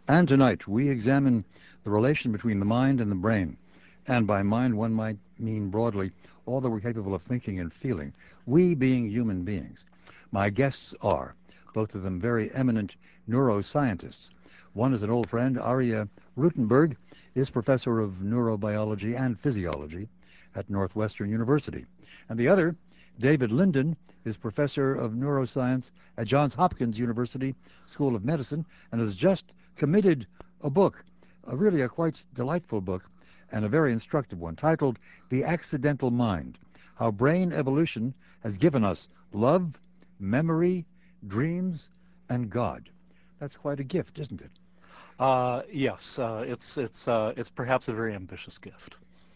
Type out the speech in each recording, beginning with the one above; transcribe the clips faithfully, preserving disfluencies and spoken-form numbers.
And tonight we examine the relation between the mind and the brain. And by mind, one might mean broadly all that we're capable of thinking and feeling, we being human beings. My guests are, both of them very eminent neuroscientists. One is an old friend, Aria Rutenberg, is professor of neurobiology and physiology at Northwestern University. And the other, David Linden, is professor of neuroscience at Johns Hopkins University School of Medicine and has just committed a book, a really a quite delightful book and a very instructive one, titled The Accidental Mind: How Brain Evolution Has Given Us Love, Memory, Dreams, and God. That's quite a gift, isn't it? Uh, yes, uh, it's it's uh, it's perhaps a very ambitious gift.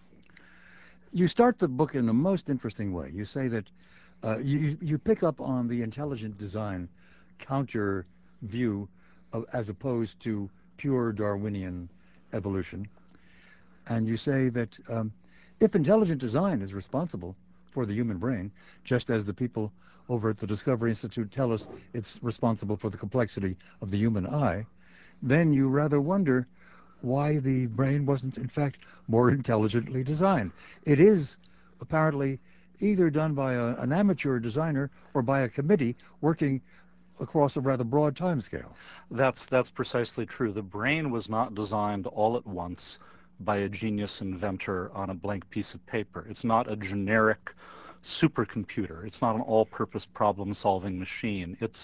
You start the book in a most interesting way. You say that uh, you you pick up on the intelligent design counter view of, as opposed to pure Darwinian evolution, and you say that um, if intelligent design is responsible for the human brain, just as the people over at the Discovery Institute tell us it's responsible for the complexity of the human eye, then you rather wonder why the brain wasn't, in fact, more intelligently designed. It is apparently either done by a, an amateur designer or by a committee working across a rather broad time scale. That's that's precisely true. The brain was not designed all at once by a genius inventor on a blank piece of paper. It's not a generic supercomputer. It's not an all-purpose problem-solving machine. It's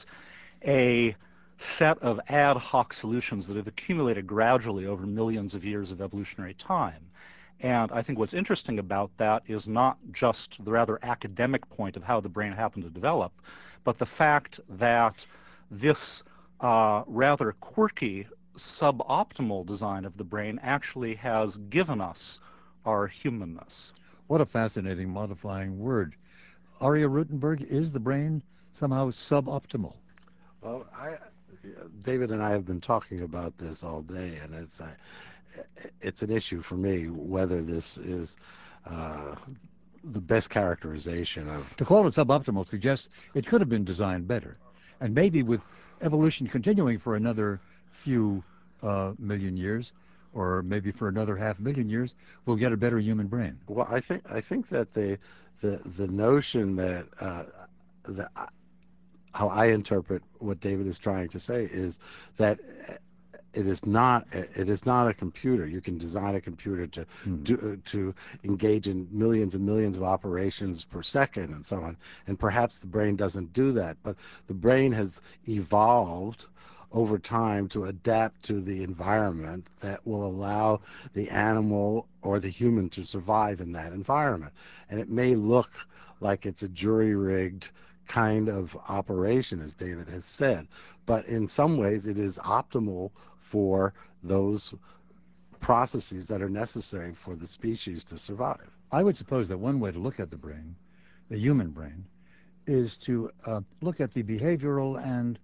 a set of ad hoc solutions that have accumulated gradually over millions of years of evolutionary time. And I think what's interesting about that is not just the rather academic point of how the brain happened to develop, but the fact that this uh, rather quirky suboptimal design of the brain actually has given us our humanness. What a fascinating modifying word. Aria Rutenberg, is the brain somehow suboptimal? Well, I, David and I have been talking about this all day, and it's a, it's an issue for me whether this is uh, the best characterization of. To call it suboptimal suggests it could have been designed better. And maybe with evolution continuing for another few uh, million years, or maybe for another half million years, we'll get a better human brain. Well, I think I think that the the the notion that uh, that I- how I interpret what David is trying to say is that it is not it is not a computer. You can design a computer to Hmm. do to engage in millions and millions of operations per second and so on. And perhaps the brain doesn't do that, but the brain has evolved over time to adapt to the environment that will allow the animal or the human to survive in that environment. And it may look like it's a jury-rigged kind of operation, as David has said, but in some ways it is optimal for those processes that are necessary for the species to survive. I would suppose that one way to look at the brain, the human brain, is to uh, look at the behavioral and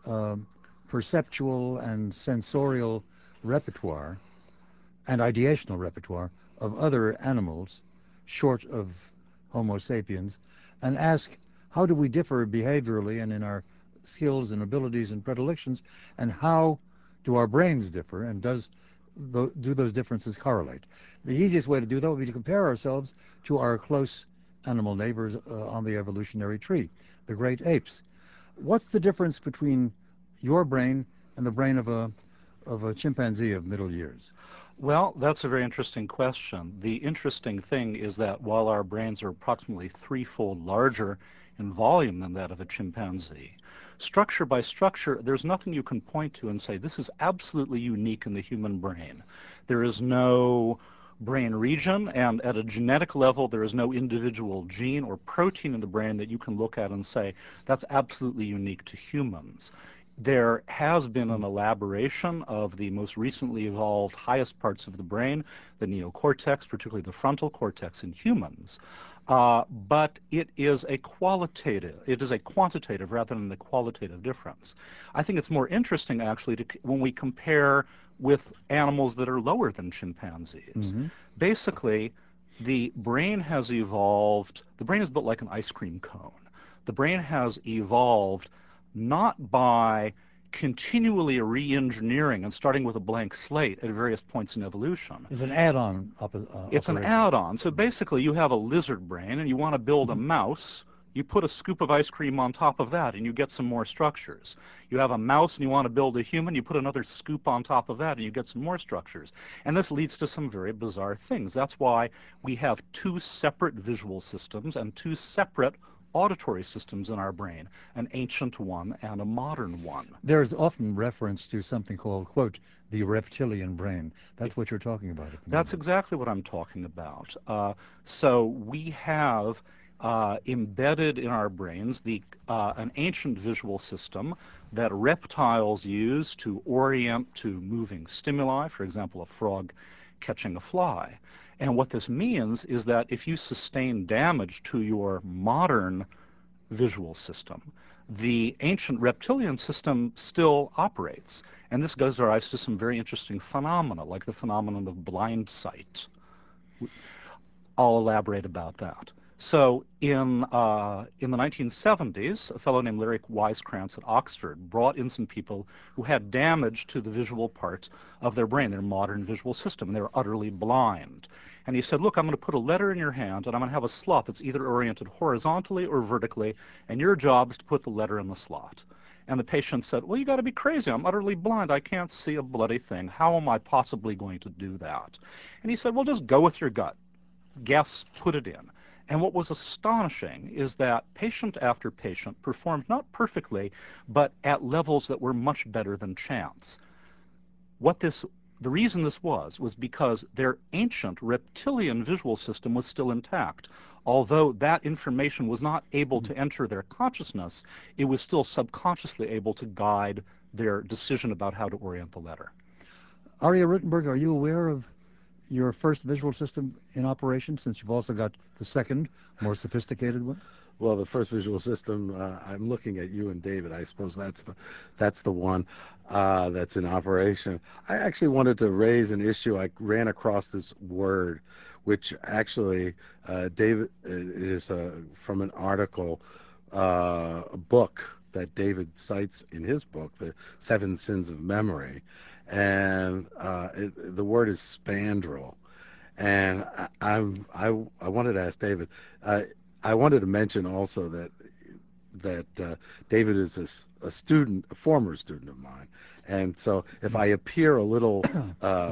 um perceptual and sensorial repertoire and ideational repertoire of other animals short of Homo sapiens and ask how do we differ behaviorally and in our skills and abilities and predilections, and how do our brains differ, and does tho- do those differences correlate? The easiest way to do that would be to compare ourselves to our close animal neighbors uh, on the evolutionary tree, the great apes. What's the difference between your brain and the brain of a of a chimpanzee of middle years? Well, that's a very interesting question. The interesting thing is that while our brains are approximately threefold larger in volume than that of a chimpanzee, structure by structure, there's nothing you can point to and say, this is absolutely unique in the human brain. There is no brain region, and at a genetic level, there is no individual gene or protein in the brain that you can look at and say, that's absolutely unique to humans. There has been an elaboration of the most recently evolved highest parts of the brain, the neocortex, particularly the frontal cortex in humans. Uh, but it is a qualitative, it is a quantitative rather than a qualitative difference. I think it's more interesting actually to, when we compare with animals that are lower than chimpanzees. Mm-hmm. Basically, the brain has evolved, the brain is built like an ice cream cone. The brain has evolved not by continually re-engineering and starting with a blank slate at various points in evolution. It's an add-on op uh, It's an operation. add-on. So basically you have a lizard brain and you want to build a mouse. You put a scoop of ice cream on top of that and you get some more structures. You have a mouse and you want to build a human, you put another scoop on top of that and you get some more structures. And this leads to some very bizarre things. That's why we have two separate visual systems and two separate auditory systems in our brain, an ancient one and a modern one. There's often reference to something called, quote, the reptilian brain. That's what you're talking about at the That's moment. exactly what I'm talking about. Uh, so we have uh, embedded in our brains the uh, an ancient visual system that reptiles use to orient to moving stimuli, for example, a frog catching a fly. And what this means is that if you sustain damage to your modern visual system, the ancient reptilian system still operates. And this gives rise to some very interesting phenomena, like the phenomenon of blind sight. I'll elaborate about that. So in, uh, in the nineteen seventies, a fellow named Larry Weiskrantz at Oxford brought in some people who had damage to the visual part of their brain, their modern visual system, and they were utterly blind. And he said, look, I'm going to put a letter in your hand, and I'm going to have a slot that's either oriented horizontally or vertically, and your job is to put the letter in the slot. And the patient said, well, you got to be crazy. I'm utterly blind. I can't see a bloody thing. How am I possibly going to do that? And he said, well, just go with your gut. Guess, put it in. And what was astonishing is that patient after patient performed not perfectly, but at levels that were much better than chance. What this, the reason this was, was because their ancient reptilian visual system was still intact. Although that information was not able to enter their consciousness, it was still subconsciously able to guide their decision about how to orient the letter. Aria Rittenberg, are you aware of your first visual system in operation, since you've also got the second, more sophisticated one? Well, the first visual system, uh, I'm looking at you and David. I suppose that's the that's the one uh, that's in operation. I actually wanted to raise an issue. I ran across this word, which actually uh, David is uh, from an article, uh, a book that David cites in his book, The Seven Sins of Memory, and uh, it, the word is spandrel. And I, I'm I I wanted to ask David. Uh, I wanted to mention also that that uh, David is a, s- a student, a former student of mine, and so if I appear a little uh,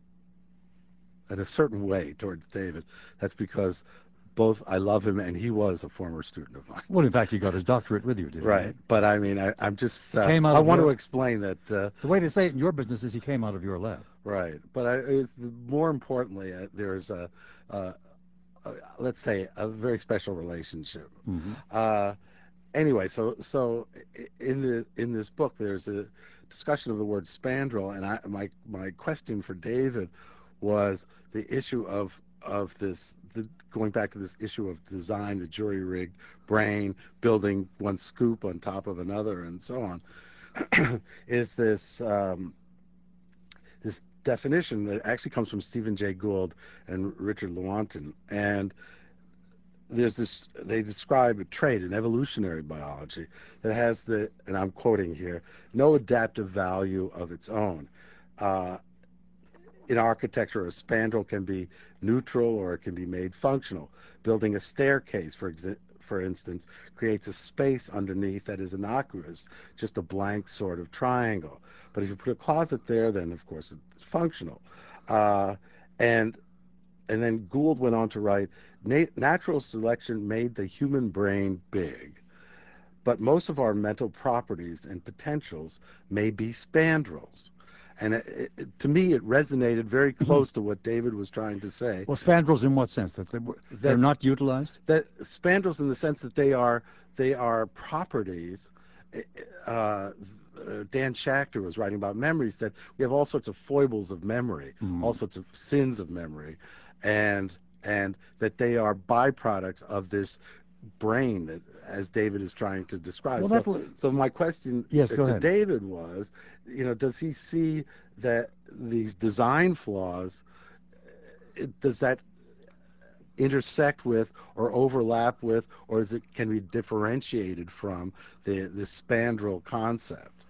in a certain way towards David, that's because both I love him and he was a former student of mine. Well, in fact, you got his doctorate with you, did you? Right, but I mean, I, I'm just He uh, came out I of want to your, explain that. Uh, the way to say it in your business is he came out of your lab. right, but I, it was, more importantly, uh, there's a, uh, uh, let's say, a very special relationship. Mm-hmm. Uh, anyway, so so i- in the in this book, there's a discussion of the word spandrel, and I my my question for David was the issue of of this the going back to this issue of design, the jury-rigged brain, building one scoop on top of another, and so on. Is this um, this definition that actually comes from Stephen Jay Gould and Richard Lewontin, and there's this, they describe a trait in evolutionary biology that has the, and I'm quoting here, no adaptive value of its own. Uh, in architecture, a spandrel can be neutral or it can be made functional. Building a staircase, for example, for instance, creates a space underneath that is innocuous, just a blank sort of triangle. But if you put a closet there, then of course it's functional. Uh, and and then Gould went on to write, natural selection made the human brain big, but most of our mental properties and potentials may be spandrels. And it, it, to me, it resonated very close to what David was trying to say. Well, spandrels in what sense? That they, were- they're That not utilized? that spandrels, in the sense that they are they are properties. Uh, uh, Dan Schachter was writing about memory. Said we have all sorts of foibles of memory, Mm. all sorts of sins of memory, and and that they are byproducts of this brain that, as David is trying to describe. Well, So, that, so my question yes, go to ahead. David was, you know, does he see that these design flaws? it- Does that intersect with or overlap with, or is it can be differentiated from the the spandrel concept?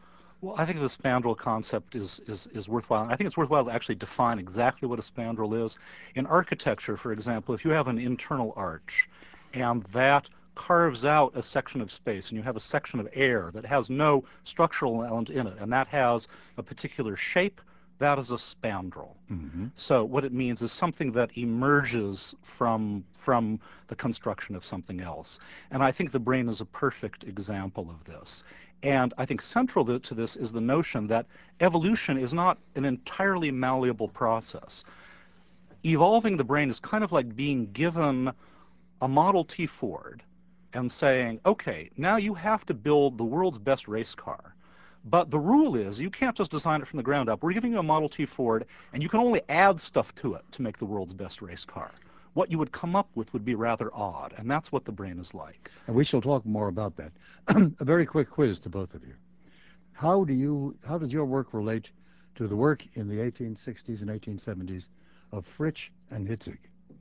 Well, I think the spandrel concept is, is, is worthwhile. I think it's worthwhile to actually define exactly what a spandrel is. In architecture, for example, if you have an internal arch and that carves out a section of space, and you have a section of air that has no structural element in it, and that has a particular shape, that is a spandrel. Mm-hmm. So what it means is something that emerges from, from the construction of something else. And I think the brain is a perfect example of this. And I think central to, to this is the notion that evolution is not an entirely malleable process. Evolving the brain is kind of like being given a Model T Ford and saying, okay, now you have to build the world's best race car. But the rule is you can't just design it from the ground up. We're giving you a Model T Ford, and you can only add stuff to it to make the world's best race car. What you would come up with would be rather odd, and that's what the brain is like. And we shall talk more about that. A very quick quiz to both of you. How do you, how does your work relate to the work in the eighteen sixties and eighteen seventies of Fritsch and Hitzig?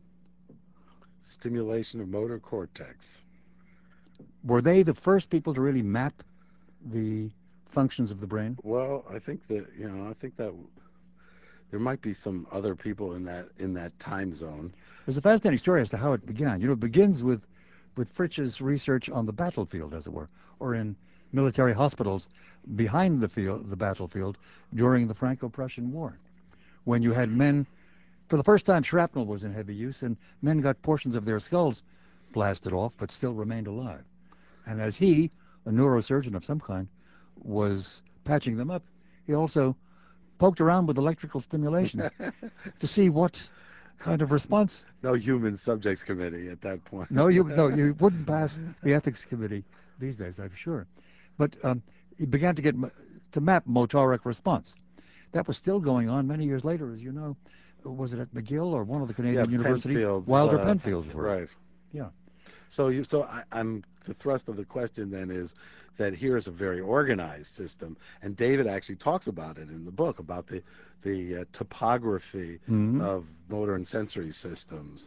Stimulation of motor cortex. Were they the first people to really map the functions of the brain? Well, I think that, you know, I think that there might be some other people in that in that time zone. There's a fascinating story as to how it began. You know, it begins with, with Fritz's research on the battlefield, as it were, or in military hospitals behind the field, the battlefield, during the Franco-Prussian War, when you had men, for the first time shrapnel was in heavy use, and men got portions of their skulls blasted off, but still remained alive. And as he, a neurosurgeon of some kind, was patching them up, he also poked around with electrical stimulation to see what kind of response. No human subjects committee at that point. No, you no, you wouldn't pass the ethics committee these days, I'm sure. But um, he began to get to map motoric response. That was still going on many years later, as you know. Was it at McGill or one of the Canadian yeah, universities? Penfield's, Wilder uh, Penfield's work. Right. Yeah. So you, so I, I'm the thrust of the question then is that here is a very organized system, and David actually talks about it in the book about the the uh, topography mm-hmm. of motor and sensory systems.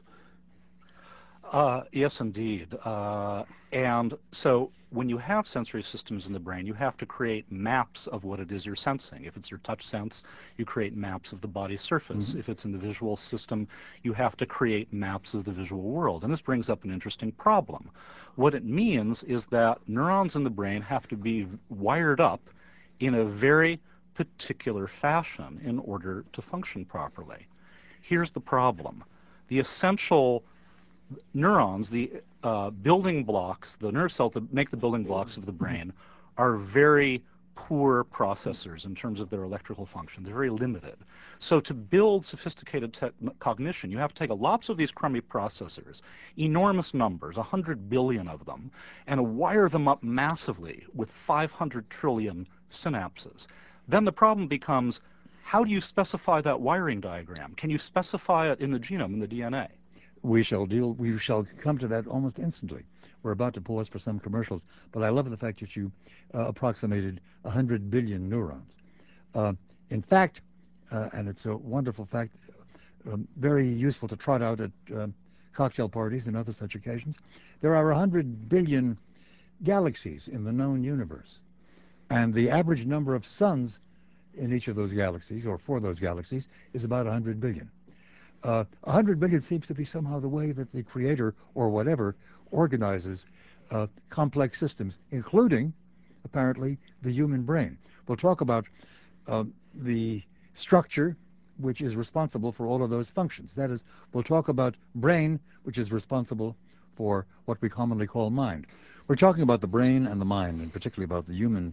Uh, yes, indeed. Uh, and so when you have sensory systems in the brain, you have to create maps of what it is you're sensing. If it's your touch sense, you create maps of the body surface. Mm-hmm. If it's in the visual system, you have to create maps of the visual world. And this brings up an interesting problem. What it means is that neurons in the brain have to be wired up in a very particular fashion in order to function properly. Here's the problem. The essential neurons, the uh, building blocks, the nerve cells that make the building blocks of the brain, are very poor processors in terms of their electrical function. They're very limited. So to build sophisticated cognition, you have to take lots of these crummy processors, enormous numbers, one hundred billion of them, and wire them up massively with five hundred trillion synapses. Then the problem becomes, how do you specify that wiring diagram? Can you specify it in the genome, in the D N A? We shall deal. We shall come to that almost instantly. We're about to pause for some commercials, but I love the fact that you uh, approximated one hundred billion neurons. Uh, in fact, uh, and it's a wonderful fact, uh, very useful to trot out at uh, cocktail parties and other such occasions. There are one hundred billion galaxies in the known universe, and the average number of suns in each of those galaxies, or for those galaxies, is about one hundred billion. Uh, one hundred billion seems to be somehow the way that the creator, or whatever, organizes uh, complex systems, including, apparently, the human brain. We'll talk about uh, the structure which is responsible for all of those functions. That is, we'll talk about brain, which is responsible for what we commonly call mind. We're talking about the brain and the mind, and particularly about the human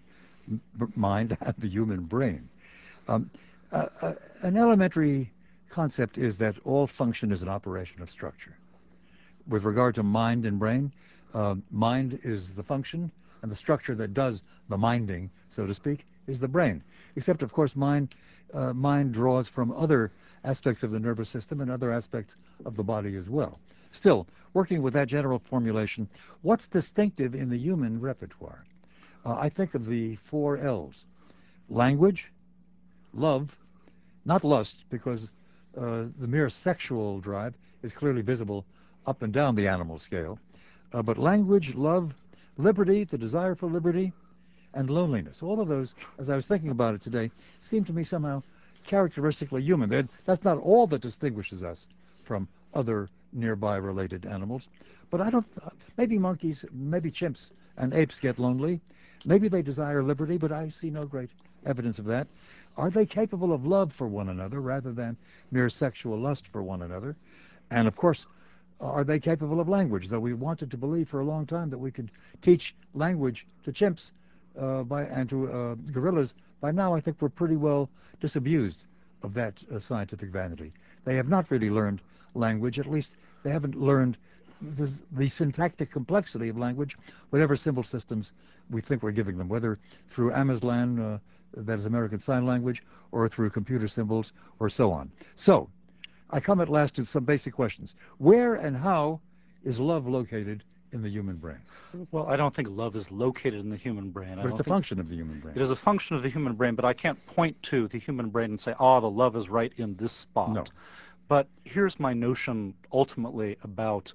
mind and the human brain. Um, uh, uh, an elementary concept is that all function is an operation of structure. With regard to mind and brain, uh, mind is the function, and the structure that does the minding, so to speak, is the brain. Except, of course, mind, uh, mind draws from other aspects of the nervous system and other aspects of the body as well. Still, working with that general formulation, what's distinctive in the human repertoire? Uh, I think of the four L's. Language, love, not lust, because uh, the mere sexual drive is clearly visible up and down the animal scale. Uh, but language, love, liberty, the desire for liberty, and loneliness. All of those, as I was thinking about it today, seem to me somehow characteristically human. They're, that's not all that distinguishes us from other nearby related animals. But I don't, th- maybe monkeys, maybe chimps and apes get lonely. Maybe they desire liberty, but I see no great evidence of that. Are they capable of love for one another rather than mere sexual lust for one another? And of course, are they capable of language? Though we wanted to believe for a long time that we could teach language to chimps uh, by and to uh, gorillas. By now, I think we're pretty well disabused of that uh, scientific vanity. They have not really learned language. At least they haven't learned the, the syntactic complexity of language, whatever symbol systems we think we're giving them, whether through Amazlan, uh, that is American Sign Language, or through computer symbols, or so on. So, I come at last to some basic questions. Where and how is love located in the human brain? Well, I don't think love is located in the human brain. I But it's don't a think function of the human brain. it is a function of the human brain, but I can't point to the human brain and say, oh, the love is right in this spot. No. But here's my notion ultimately about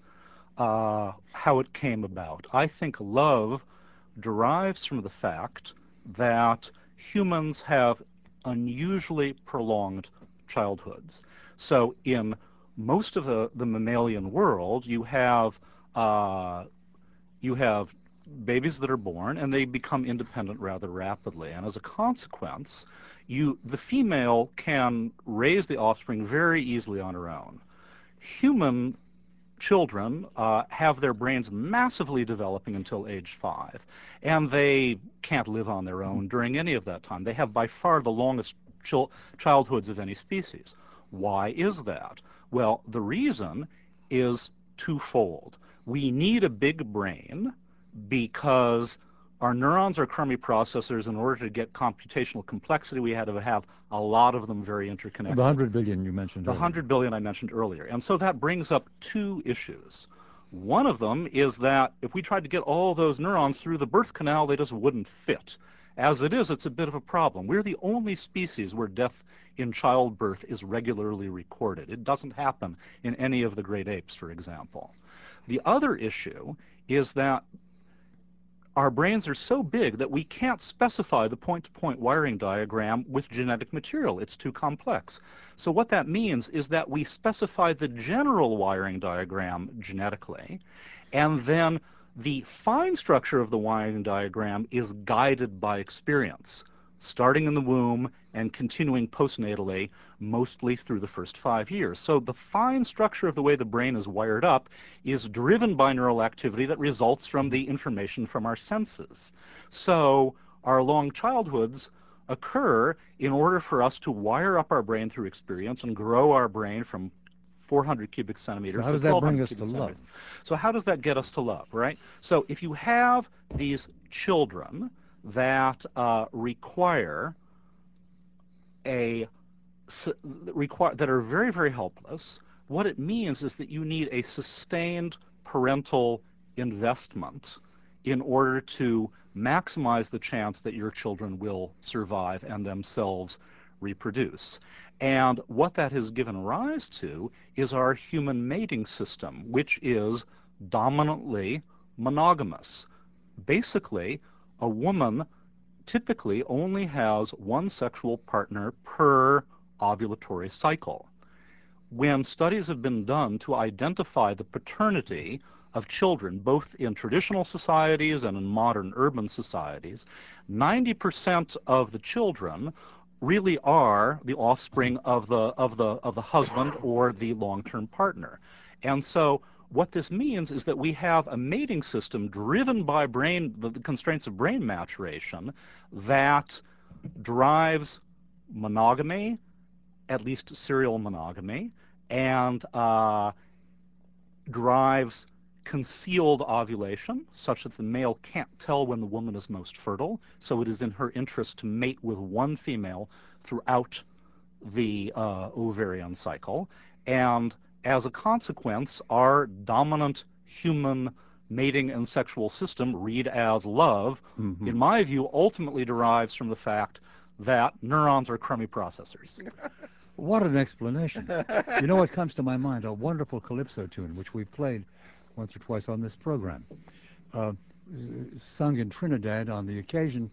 uh, how it came about. I think love derives from the fact that humans have unusually prolonged childhoods. So in most of the, the mammalian world, you have uh, you have babies that are born and they become independent rather rapidly. And as a consequence, you the female can raise the offspring very easily on her own. Human children uh, have their brains massively developing until age five, and they can't live on their own during any of that time. They have by far the longest chil- childhoods of any species. Why is that? Well, the reason is twofold. We need a big brain because our neurons are crummy processors. In order to get computational complexity, we had to have a lot of them very interconnected. The hundred billion you mentioned The earlier. hundred billion I mentioned earlier. And so that brings up two issues. One of them is that if we tried to get all those neurons through the birth canal, they just wouldn't fit. As it is, it's a bit of a problem. We're the only species where death in childbirth is regularly recorded. It doesn't happen in any of the great apes, for example. The other issue is that our brains are so big that we can't specify the point-to-point wiring diagram with genetic material. It's too complex. So what that means is that we specify the general wiring diagram genetically, and then the fine structure of the wiring diagram is guided by experience, starting in the womb and continuing postnatally, mostly through the first five years. So the fine structure of the way the brain is wired up is driven by neural activity that results from the information from our senses. So our long childhoods occur in order for us to wire up our brain through experience and grow our brain from four hundred cubic centimeters So how to does that bring twelve hundred us to cubic love? centimeters. So how does that get us to love, right? So if you have these children that uh, require a require that are very, very helpless, what it means is that you need a sustained parental investment in order to maximize the chance that your children will survive and themselves reproduce. And what that has given rise to is our human mating system, which is dominantly monogamous. Basically, a woman typically only has one sexual partner per ovulatory cycle. When studies have been done to identify the paternity of children, both in traditional societies and in modern urban societies, ninety percent of the children really are the offspring of the of the of the husband or the long-term partner. And so what this means is that we have a mating system driven by brain the, the constraints of brain maturation that drives monogamy, at least serial monogamy, and uh, drives concealed ovulation, such that the male can't tell when the woman is most fertile, so it is in her interest to mate with one female throughout the uh, ovarian cycle. And as a consequence, our dominant human mating and sexual system, read as love, Mm-hmm. in my view, ultimately derives from the fact that neurons are crummy processors. What an explanation. You know what comes to my mind? A wonderful calypso tune, which we've played once or twice on this program, uh, sung in Trinidad on the occasion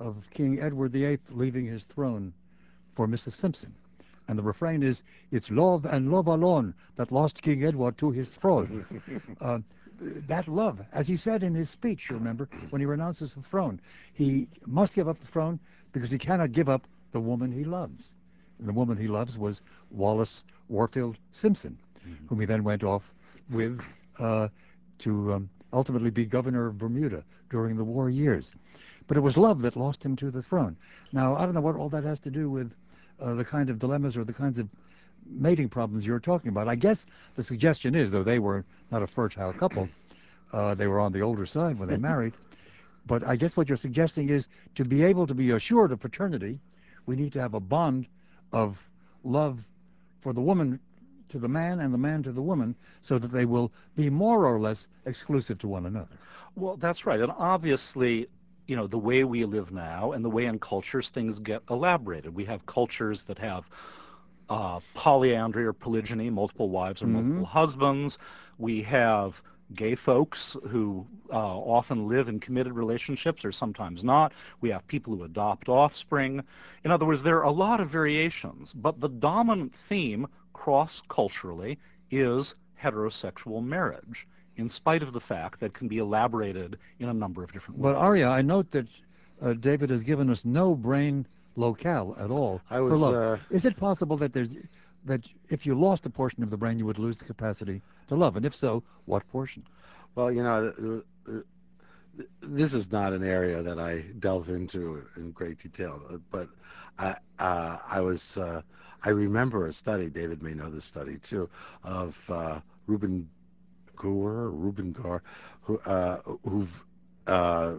of King Edward the Eighth leaving his throne for Missus Simpson. And the refrain is, "It's love and love alone that lost King Edward to his throne." uh, that love, as he said in his speech, you remember, when he renounces the throne, he must give up the throne because he cannot give up the woman he loves. And the woman he loves was Wallace Warfield Simpson, Mhm. whom he then went off with uh, to um, ultimately be governor of Bermuda during the war years. But it was love that lost him to the throne. Now, I don't know what all that has to do with uh, the kind of dilemmas or the kinds of mating problems you're talking about. I guess the suggestion is, though they were not a fertile couple, uh, they were on the older side when they married, but I guess what you're suggesting is to be able to be assured of paternity, we need to have a bond of love for the woman to the man and the man to the woman so that they will be more or less exclusive to one another. Well, that's right. And obviously, you know, the way we live now and the way in cultures things get elaborated. We have cultures that have uh, polyandry or polygyny, multiple wives or Mm-hmm. multiple husbands. We have gay folks who uh, often live in committed relationships or sometimes not. We have people who adopt offspring. In other words, there are a lot of variations, but the dominant theme cross-culturally is heterosexual marriage, in spite of the fact that it can be elaborated in a number of different But ways. Arya, I note that uh, David has given us no brain locale at all I for was love. uh, Is it possible that there's that if you lost a portion of the brain, you would lose the capacity to love? And if so, what portion? well, you know, th- th- th- this is not an area that I delve into in great detail, uh, but I uh, I was uh, I remember a study. David may know this study too, of uh, Ruben Gore, Ruben Gore, who uh, who uh,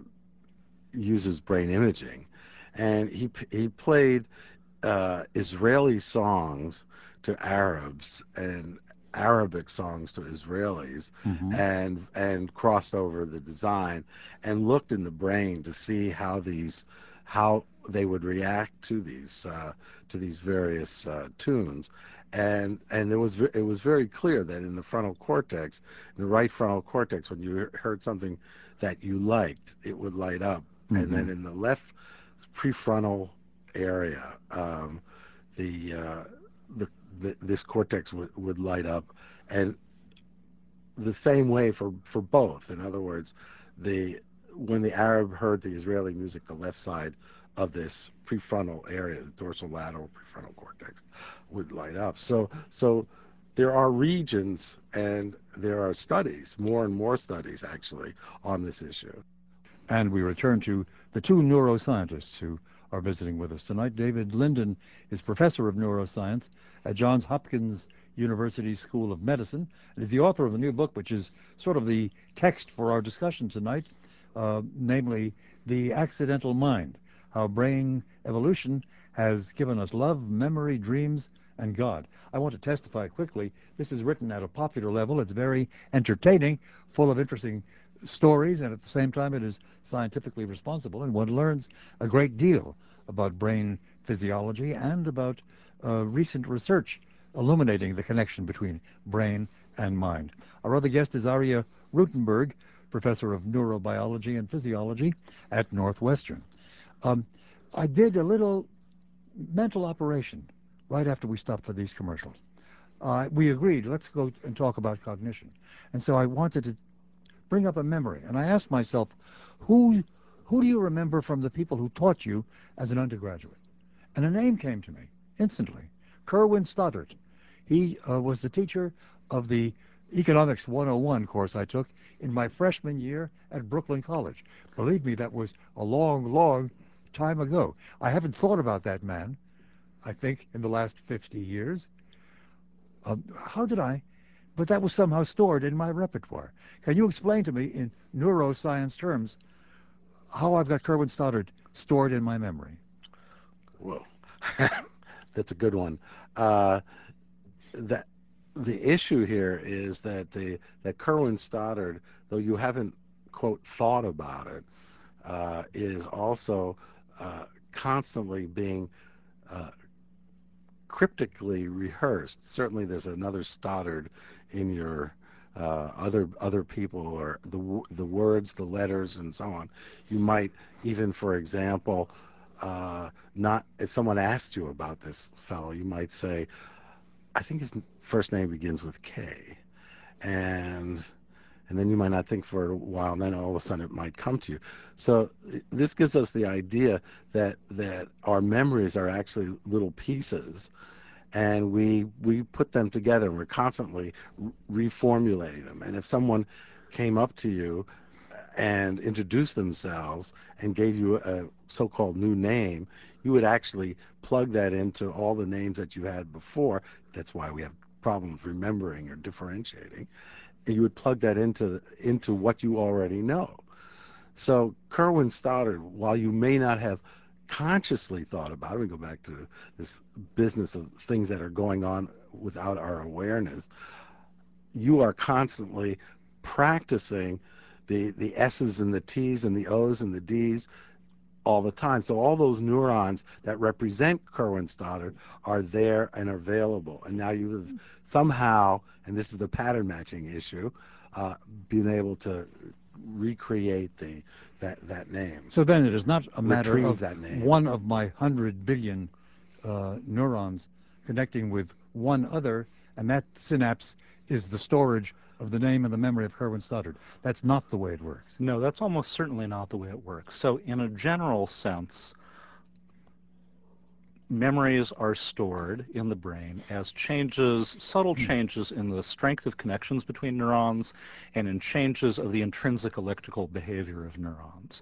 uses brain imaging, and he he played uh, Israeli songs to Arabs and Arabic songs to Israelis, Mm-hmm. and and crossed over the design and looked in the brain to see how these how they would react to these uh, to these various uh, tunes. And and there was it was very clear that in the frontal cortex, in the right frontal cortex, when you heard something that you liked, it would light up, and Mm-hmm. then in the left prefrontal area, um, the, uh, the the this cortex would, would light up, and the same way for for both. In other words, the when the Arab heard the Israeli music, the left side of this prefrontal area, the dorsolateral prefrontal cortex, would light up. So so there are regions and there are studies, more and more studies actually, on this issue. And we return to the two neuroscientists who are visiting with us tonight. David Linden is professor of neuroscience at Johns Hopkins University School of Medicine and is the author of a new book, which is sort of the text for our discussion tonight, uh, namely The Accidental Mind, How Brain Evolution Has Given Us Love, Memory, Dreams, and God. I want to testify quickly. This is written at a popular level. It's very entertaining, full of interesting stories, and at the same time, it is scientifically responsible, and one learns a great deal about brain physiology and about uh, recent research illuminating the connection between brain and mind. Our other guest is Arya Rutenberg, professor of neurobiology and physiology at Northwestern. Um, I did a little mental operation right after we stopped for these commercials. Uh, we agreed, let's go and talk about cognition. And so I wanted to bring up a memory. And I asked myself, who, who do you remember from the people who taught you as an undergraduate? And a name came to me instantly, Kerwin Stoddard. He uh, was the teacher of the Economics one oh one course I took in my freshman year at Brooklyn College. Believe me, that was a long, long time ago. I haven't thought about that man, I think, in the last fifty years. Um, how did I? But that was somehow stored in my repertoire. Can you explain to me in neuroscience terms how I've got Kerwin Stoddard stored in my memory? Whoa, that's a good one. Uh, that the issue here is that the that Kerwin Stoddard, though you haven't quote thought about it, uh, is also uh, constantly being uh, cryptically rehearsed. Certainly, there's another Stoddard in your uh, other other people, or the w- the words, the letters, and so on. You might even, for example, uh, not if someone asked you about this fellow, you might say, "I think his first name begins with K," and and then you might not think for a while, and then all of a sudden it might come to you. So this gives us the idea that that our memories are actually little pieces, and we we put them together, and we're constantly reformulating them. And if someone came up to you and introduced themselves and gave you a so-called new name, you would actually plug that into all the names that you had before. That's why we have problems remembering or differentiating. And you would plug that into into what you already know. So Kerwin Stoddard, while you may not have consciously thought about it, we go back to this business of things that are going on without our awareness, you are constantly practicing the, the S's and the T's and the O's and the D's all the time. So all those neurons that represent Kerwin Stoddard are there and available. And now you have somehow, and this is the pattern matching issue, uh, been able to recreate the that that name, So then it is not a matter retrieve of that name. one of my hundred billion uh, neurons connecting with one other, and that synapse is the storage of the name and the memory of Kerwin Stoddard. That's not the way it works. No, that's almost certainly not the way it works. So in a general sense, memories are stored in the brain as changes, subtle changes in the strength of connections between neurons and in changes of the intrinsic electrical behavior of neurons.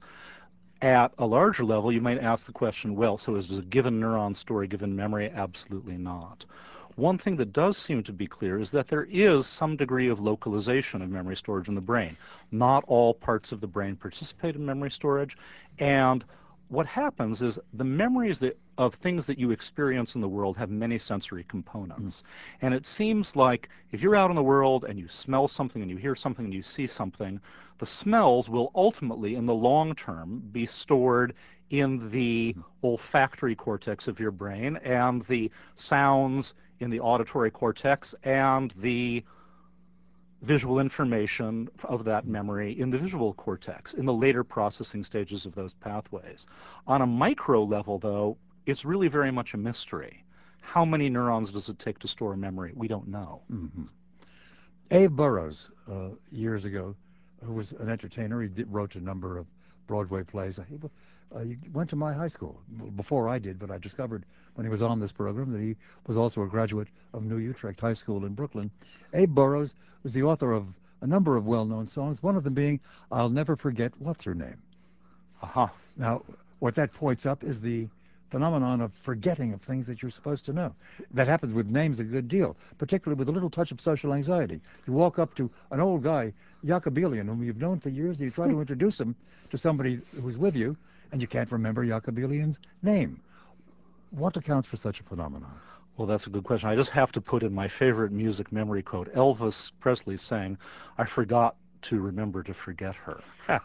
At a larger level, you might ask the question, well, so is a given neuron store a given memory? Absolutely not. One thing that does seem to be clear is that there is some degree of localization of memory storage in the brain. Not all parts of the brain participate in memory storage, and what happens is the memories that, of things that you experience in the world have many sensory components. Mm. And it seems like if you're out in the world and you smell something and you hear something and you see something, the smells will ultimately, in the long term, be stored in the olfactory cortex of your brain, and the sounds in the auditory cortex, and the visual information of that memory in the visual cortex, in the later processing stages of those pathways. On a micro level, though, it's really very much a mystery. How many neurons does it take to store a memory? We don't know. Mm-hmm. Abe Burrows, uh, years ago, who was an entertainer, he did, wrote a number of Broadway plays. He uh, he went to my high school before I did, but I discovered when he was on this program that he was also a graduate of New Utrecht High School in Brooklyn. Abe Burrows was the author of a number of well-known songs, one of them being I'll Never Forget What's Her Name. Aha. Uh-huh. Now, what that points up is the phenomenon of forgetting of things that you're supposed to know. That happens with names a good deal, particularly with a little touch of social anxiety. You walk up to an old guy, Yakubelian, whom you've known for years, and you try to introduce him to somebody who's with you, and you can't remember Yakubelian's name. What accounts for such a phenomenon? Well, that's a good question. I just have to put in my favorite music memory quote. Elvis Presley sang, "I forgot to remember to forget her,"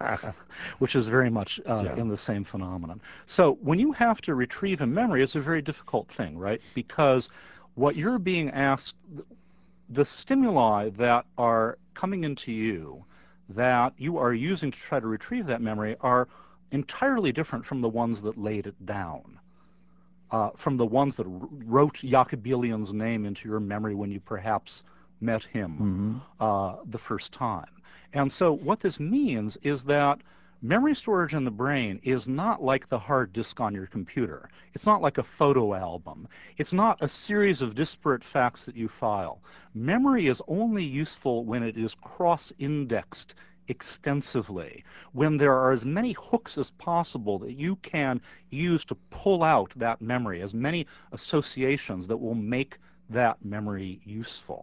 which is very much uh, yeah. in the same phenomenon. So when you have to retrieve a memory, it's a very difficult thing, right? Because what you're being asked, the stimuli that are coming into you that you are using to try to retrieve that memory are entirely different from the ones that laid it down. Uh, from the ones that wrote Yakubelian's name into your memory when you perhaps met him mm-hmm. uh, the first time. And so what this means is that memory storage in the brain is not like the hard disk on your computer. It's not like a photo album. It's not a series of disparate facts that you file. Memory is only useful when it is cross-indexed extensively, when there are as many hooks as possible that you can use to pull out that memory, as many associations that will make that memory useful.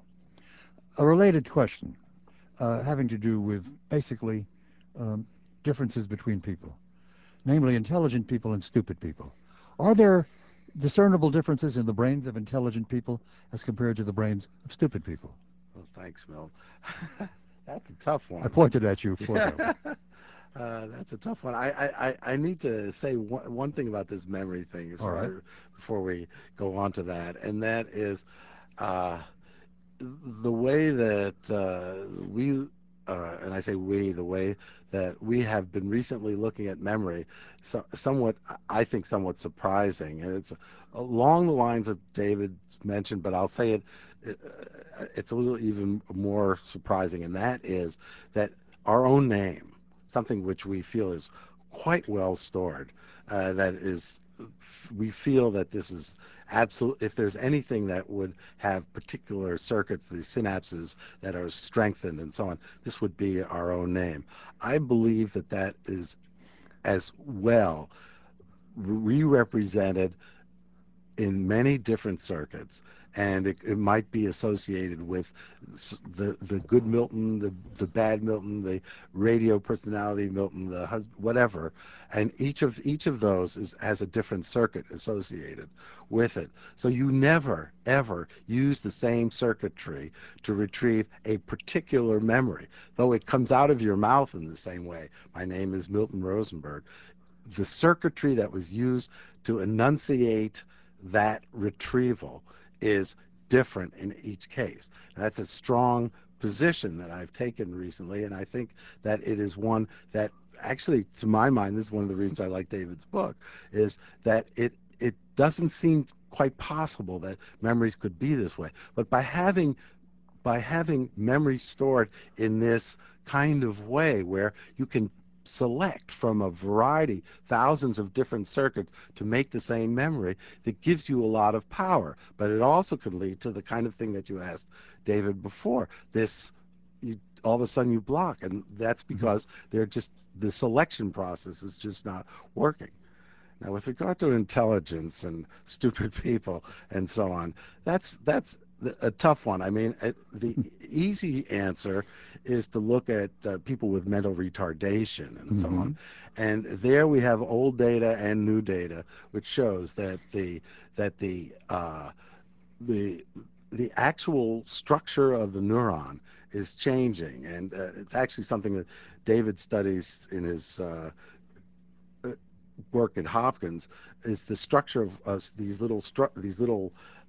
A related question uh, having to do with basically um, differences between people, namely intelligent people and stupid people. Are there discernible differences in the brains of intelligent people as compared to the brains of stupid people? Well, thanks, Milt. That's a tough one. I pointed at you for that one. Uh, that's a tough one. I, I, I need to say one, one thing about this memory thing All right. before we go on to that, and that is uh, the way that uh, we, uh, and I say we, the way that we have been recently looking at memory, so, somewhat, I think, somewhat surprising, and it's along the lines that David mentioned, but I'll say it, uh, it's a little even more surprising, and that is that our own name, something which we feel is quite well stored, uh, that is, we feel that this is absolute. If there's anything that would have particular circuits, these synapses that are strengthened and so on, this would be our own name. I believe that that is as well re-represented in many different circuits, and it, it might be associated with the the good Milton, the the bad Milton, the radio personality Milton, the hus- whatever, and each of each of those is has a different circuit associated with it. So you never ever use the same circuitry to retrieve a particular memory, though it comes out of your mouth in the same way. My name is Milton Rosenberg. The circuitry that was used to enunciate that retrieval is different in each case. That's a strong position that I've taken recently, and I think that it is one that actually, to my mind, this is one of the reasons I like David's book, is that it it doesn't seem quite possible that memories could be this way. But by having by having memory stored in this kind of way where you can select from a variety, thousands of different circuits to make the same memory, that gives you a lot of power. But it also could lead to the kind of thing that you asked David before. This, you, all of a sudden you block, and that's because they're just, the selection process is just not working. Now, with regard to intelligence and stupid people and so on, that's that's a tough one. I mean, it, the easy answer is to look at uh, people with mental retardation and so Mm-hmm. on, and there we have old data and new data, which shows that the that the uh, the the actual structure of the neuron is changing, and uh, it's actually something that David studies in his uh, work at Hopkins, is the structure of uh, these little stru- these little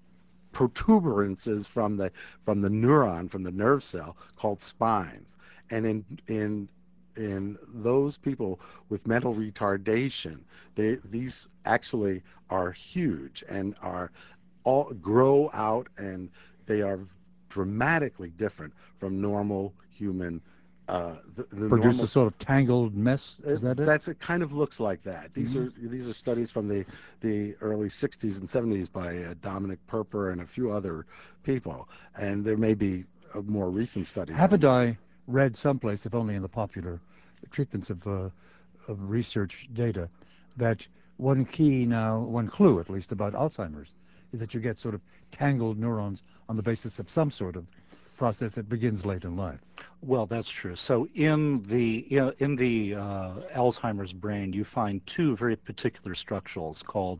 protuberances from the from the neuron, from the nerve cell, called spines. And in in in those people with mental retardation, they, these actually are huge and are all grow out, and they are dramatically different from normal human, uh, the, the Produce a normal. sort of tangled mess. Uh, Is that it? that's, it kind of looks like that. These Mm-hmm. are these are studies from the the early sixties and seventies by uh, Dominic Perper and a few other people, and there may be uh, more recent studies on Haven't that. I read someplace, if only in the popular treatments of, uh, of research data, that one key now, one clue at least about Alzheimer's, is that you get sort of tangled neurons on the basis of some sort of process that begins late in life. Well, that's true. So in the in, in the uh, Alzheimer's brain, you find two very particular structures called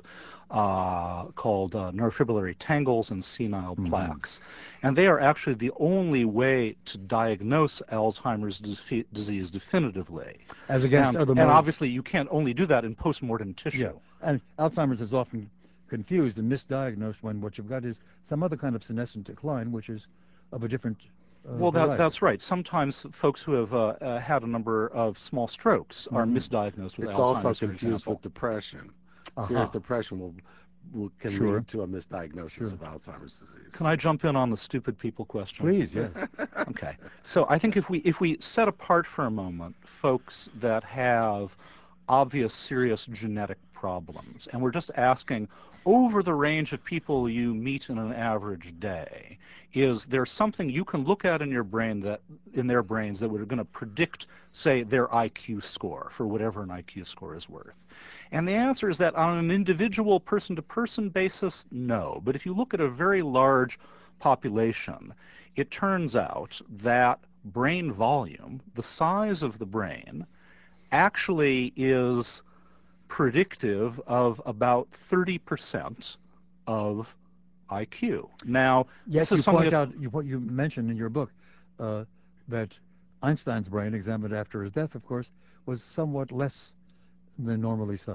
uh, called uh, neurofibrillary tangles and senile Mm-hmm. plaques, and they are actually the only way to diagnose Alzheimer's dis- disease definitively. As against And other and modes. obviously, you can't only do that in postmortem Yeah, tissue. and Alzheimer's is often confused and misdiagnosed when what you've got is some other kind of senescent decline, which is of a different uh, Well, that variety. that's right. Sometimes folks who have uh, uh, had a number of small strokes are Mm-hmm. misdiagnosed with It's also Alzheimer's, for confused with example. depression. Serious Aha. depression will, will can Sure. lead to a misdiagnosis Sure. of Alzheimer's disease. Can I jump in on the stupid people question? Please, yes. Okay. So I think if we if we set apart for a moment folks that have obvious serious genetic problems and we're just asking over the range of people you meet in an average day, is there something you can look at in your brain that in their brains that are going to predict, say, their I Q score, for whatever an I Q score is worth? And the answer is that on an individual person to person basis, no. But if you look at a very large population, it turns out that brain volume, the size of the brain, actually is predictive of about thirty percent of I Q. Now, this Yet is you something point that's, out you, what you mentioned in your book, uh, that Einstein's brain, examined after his death, of course, was somewhat less than normally sized.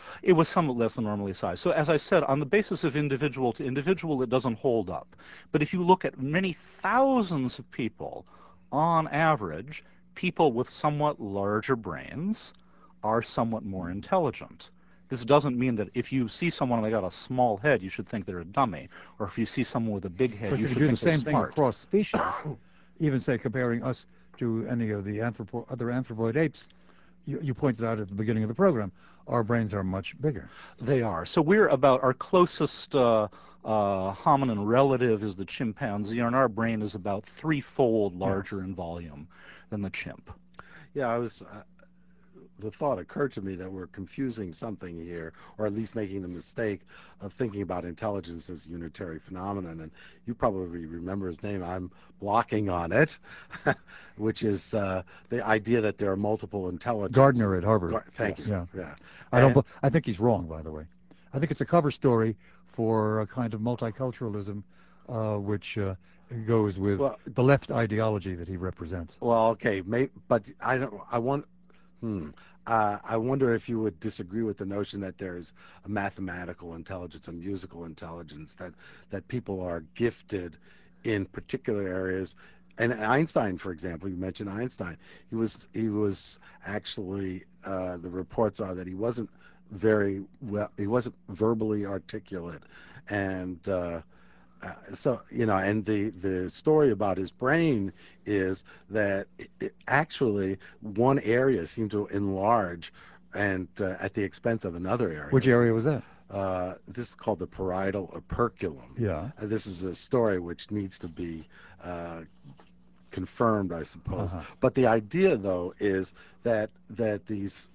It was somewhat less than normally sized. So as I said, on the basis of individual to individual, it doesn't hold up. But if you look at many thousands of people, on average, people with somewhat larger brains are somewhat more intelligent. This doesn't mean that if you see someone and they got a small head, you should think they're a dummy. Or if you see someone with a big head, Because you you could should do the think they're same thing smart. across species, even say comparing us to any of the anthropo other anthropoid apes. You, you pointed out at the beginning of the program, our brains are much bigger. They are. So we're about, our closest uh, uh, hominin relative is the chimpanzee, and our brain is about threefold larger in volume than the chimp. Yeah, I was. Uh, the thought occurred to me that we're confusing something here, or at least making the mistake of thinking about intelligence as a unitary phenomenon. And you probably remember his name. I'm blocking on it, which is uh, the idea that there are multiple intelligences. Gardner at Harvard. Gar thank yes. you. Yeah. Yeah. I don't. And, I think he's wrong, by the way. I think it's a cover story for a kind of multiculturalism, uh, which uh, goes with well, the left ideology that he represents. well, okay, may, but I don't. I want. Hmm. Uh, I wonder if you would disagree with the notion that there's a mathematical intelligence, a musical intelligence, that that people are gifted in particular areas. And Einstein, for example, you mentioned Einstein. He was he was actually uh, the reports are that he wasn't very well. He wasn't verbally articulate, and uh, uh, so you know, and the the story about his brain is that it, it actually one area seemed to enlarge, and uh, at the expense of another area. Which area was that? Uh, this is called the parietal operculum. Yeah. Uh, this is a story which needs to be uh, confirmed, I suppose. Uh-huh. But the idea, though, is that that these,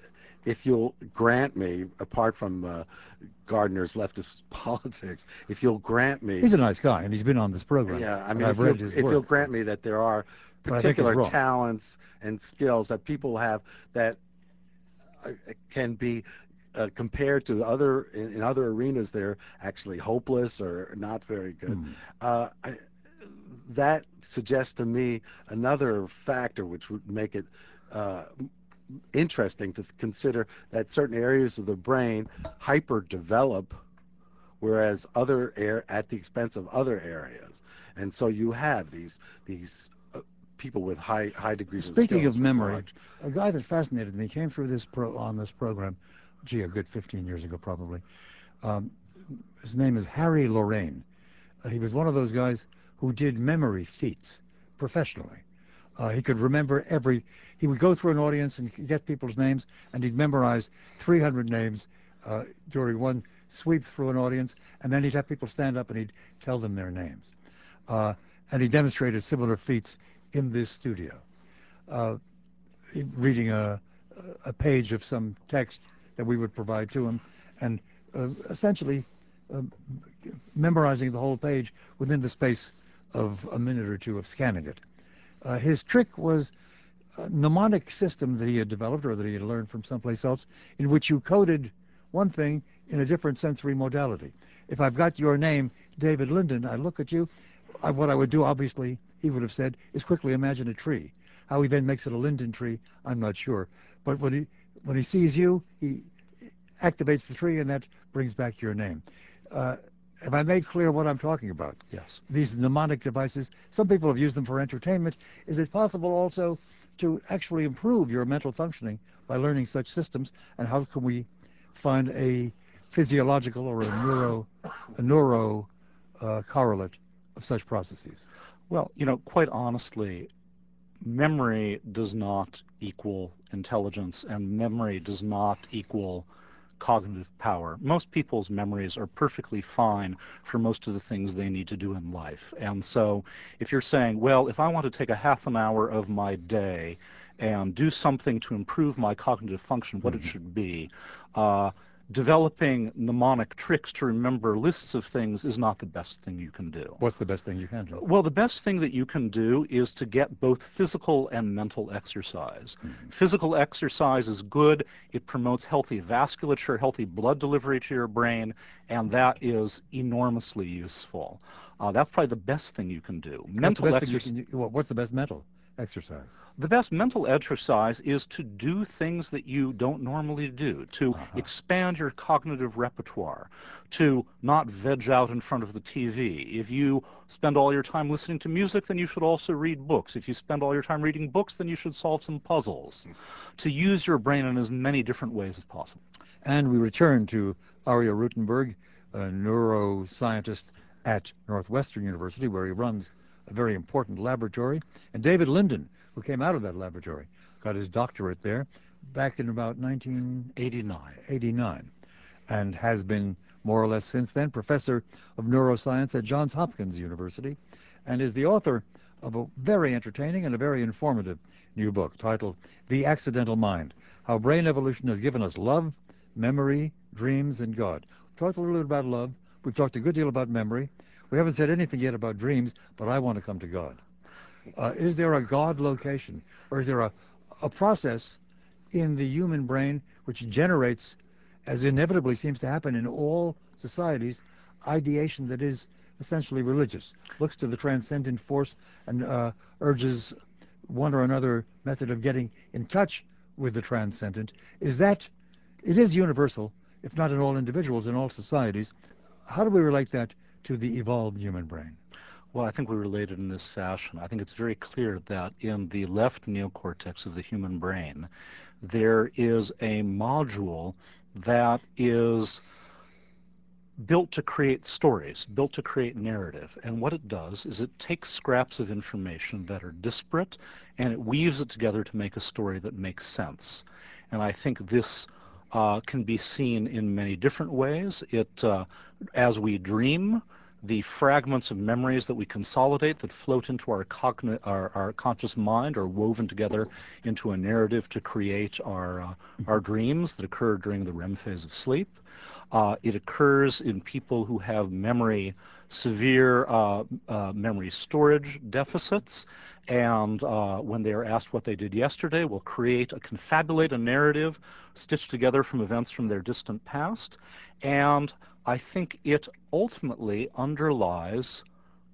if you'll grant me, apart from uh, Gardner's leftist politics, if you'll grant me, He's a nice guy, and he's been on this program. yeah, I and mean, I've if you'll read his if work. you'll grant me that there are But I think he's particular wrong. talents and skills that people have that uh, can be uh, compared to other in, in other arenas, they're actually hopeless or not very good. Hmm. Uh, I, that suggests to me another factor which would make it uh, interesting to consider that certain areas of the brain hyper develop, whereas other air at the expense of other areas, and so you have these these uh, people with high high degrees of Speaking skills of with memory, large. a guy that fascinated me came through this pro on this program, gee, a good fifteen years ago probably. Um, his name is Harry Lorraine. Uh, he was one of those guys who did memory feats professionally. Uh, he could remember every, he would go through an audience and get people's names, and he'd memorize three hundred names uh, during one sweep through an audience, and then he'd have people stand up and he'd tell them their names. Uh, and he demonstrated similar feats in this studio. Uh, reading a, a page of some text that we would provide to him, and uh, essentially uh, memorizing the whole page within the space of a minute or two of scanning it. Uh, his trick was a mnemonic system that he had developed or that he had learned from someplace else, in which you coded one thing in a different sensory modality. If I've got your name, David Linden, I look at you, I, what I would do, obviously, he would have said, is quickly imagine a tree. How he then makes it a linden tree, I'm not sure. But when he, when he sees you, he activates the tree, and that brings back your name. Uh, have I made clear what I'm talking about? Yes. These mnemonic devices, some people have used them for entertainment. Is it possible also to actually improve your mental functioning by learning such systems? And how can we find a physiological or a neuro, a neuro uh, correlate of such processes? Well, you know, quite honestly, memory does not equal intelligence, and memory does not equal cognitive power. Most people's memories are perfectly fine for most of the things they need to do in life. And so if you're saying, well, if I want to take a half an hour of my day and do something to improve my cognitive function, what Mm-hmm. it should be, uh, developing mnemonic tricks to remember lists of things is not the best thing you can do. What's the best thing you can do? Well, the best thing that you can do is to get both physical and mental exercise. Mm-hmm. Physical exercise is good. It promotes healthy vasculature, healthy blood delivery to your brain, and that is enormously useful. Uh, that's probably the best thing you can do. What's Mental the best thing you exercise. can, what's the best mental exercise? The best mental exercise is to do things that you don't normally do, to Uh-huh. expand your cognitive repertoire, to not veg out in front of the T V. If you spend all your time listening to music, then you should also read books. If you spend all your time reading books, then you should solve some puzzles. To use your brain in as many different ways as possible. And we return to Aria Rutenberg, a neuroscientist at Northwestern University, where he runs a very important laboratory, and David Linden, who came out of that laboratory, got his doctorate there back in about nineteen eighty-nine, and has been more or less since then professor of neuroscience at Johns Hopkins University, and is the author of a very entertaining and a very informative new book titled The Accidental Mind: How Brain Evolution Has Given Us Love, Memory, Dreams, and God. We've talked a little bit about love. We've talked a good deal about memory. We haven't said anything yet about dreams, but I want to come to God. Uh, is there a God location, or is there a, a process in the human brain which generates, as inevitably seems to happen in all societies, ideation that is essentially religious, looks to the transcendent force and uh, urges one or another method of getting in touch with the transcendent? Is that, it is universal, if not in all individuals, in all societies. How do we relate that to the evolved human brain? Well, I think we relate it in this fashion. I think it's very clear that in the left neocortex of the human brain, there is a module that is built to create stories, built to create narrative. And what it does is it takes scraps of information that are disparate and it weaves it together to make a story that makes sense. And I think this uh, can be seen in many different ways. It, uh, as we dream, the fragments of memories that we consolidate that float into our, cogni- our, our conscious mind are woven together into a narrative to create our, uh, our dreams that occur during the R E M phase of sleep. Uh, it occurs in people who have memory, severe uh, uh, memory storage deficits, and uh, when they are asked what they did yesterday, will create a confabulate a narrative stitched together from events from their distant past. And I think it ultimately underlies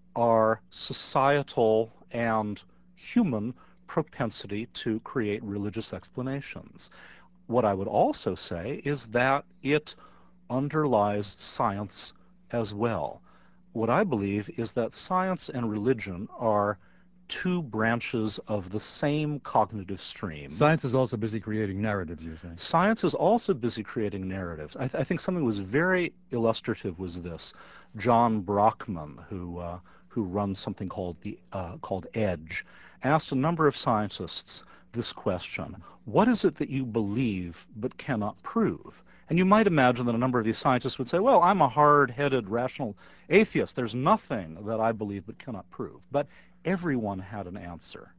our societal and human propensity to create religious explanations. What I would also say is that it underlies science as well. What I believe is that science and religion are two branches of the same cognitive stream. Science is also busy creating narratives, you're saying. Science is also busy creating narratives. I, th- I think something that was very illustrative was this. John Brockman, who uh, who runs something called the uh, called EDGE, asked a number of scientists this question: what is it that you believe but cannot prove? And you might imagine that a number of these scientists would say, well, I'm a hard-headed, rational atheist. There's nothing that I believe but cannot prove. But everyone had an answer.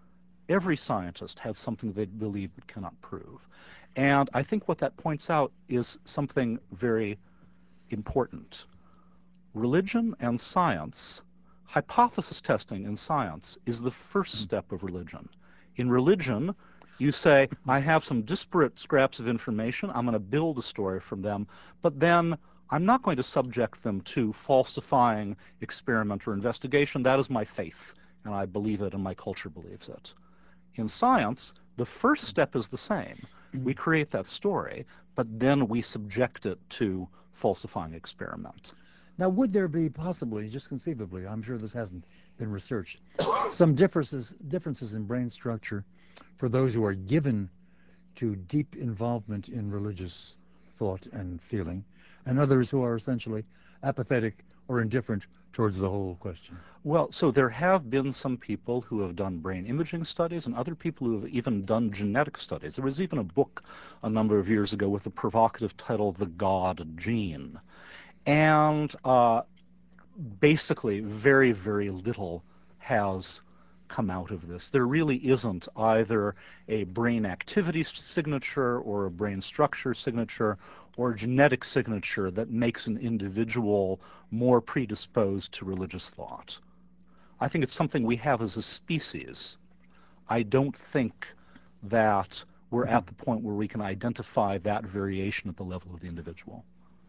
Every scientist had something they believe but cannot prove. And I think what that points out is something very important. Religion and science, hypothesis testing in science is the first step of religion. In religion, you say, I have some disparate scraps of information, I'm going to build a story from them, but then I'm not going to subject them to falsifying experiment or investigation. That is my faith, and I believe it, and my culture believes it. In science, the first step is the same. We create that story, but then we subject it to falsifying experiment. Now, would there be possibly, just conceivably, I'm sure this hasn't been researched, some differences differences in brain structure for those who are given to deep involvement in religious thought and feeling, and others who are essentially apathetic or indifferent towards the whole question? Well, so there have been some people who have done brain imaging studies and other people who have even done genetic studies. There was even a book a number of years ago with a provocative title, The God Gene. And uh, basically, very, very little has come out of this. There really isn't either a brain activity signature or a brain structure signature or a genetic signature that makes an individual more predisposed to religious thought. I think it's something we have as a species. I don't think that we're at the point where we can identify that variation at the level of the individual.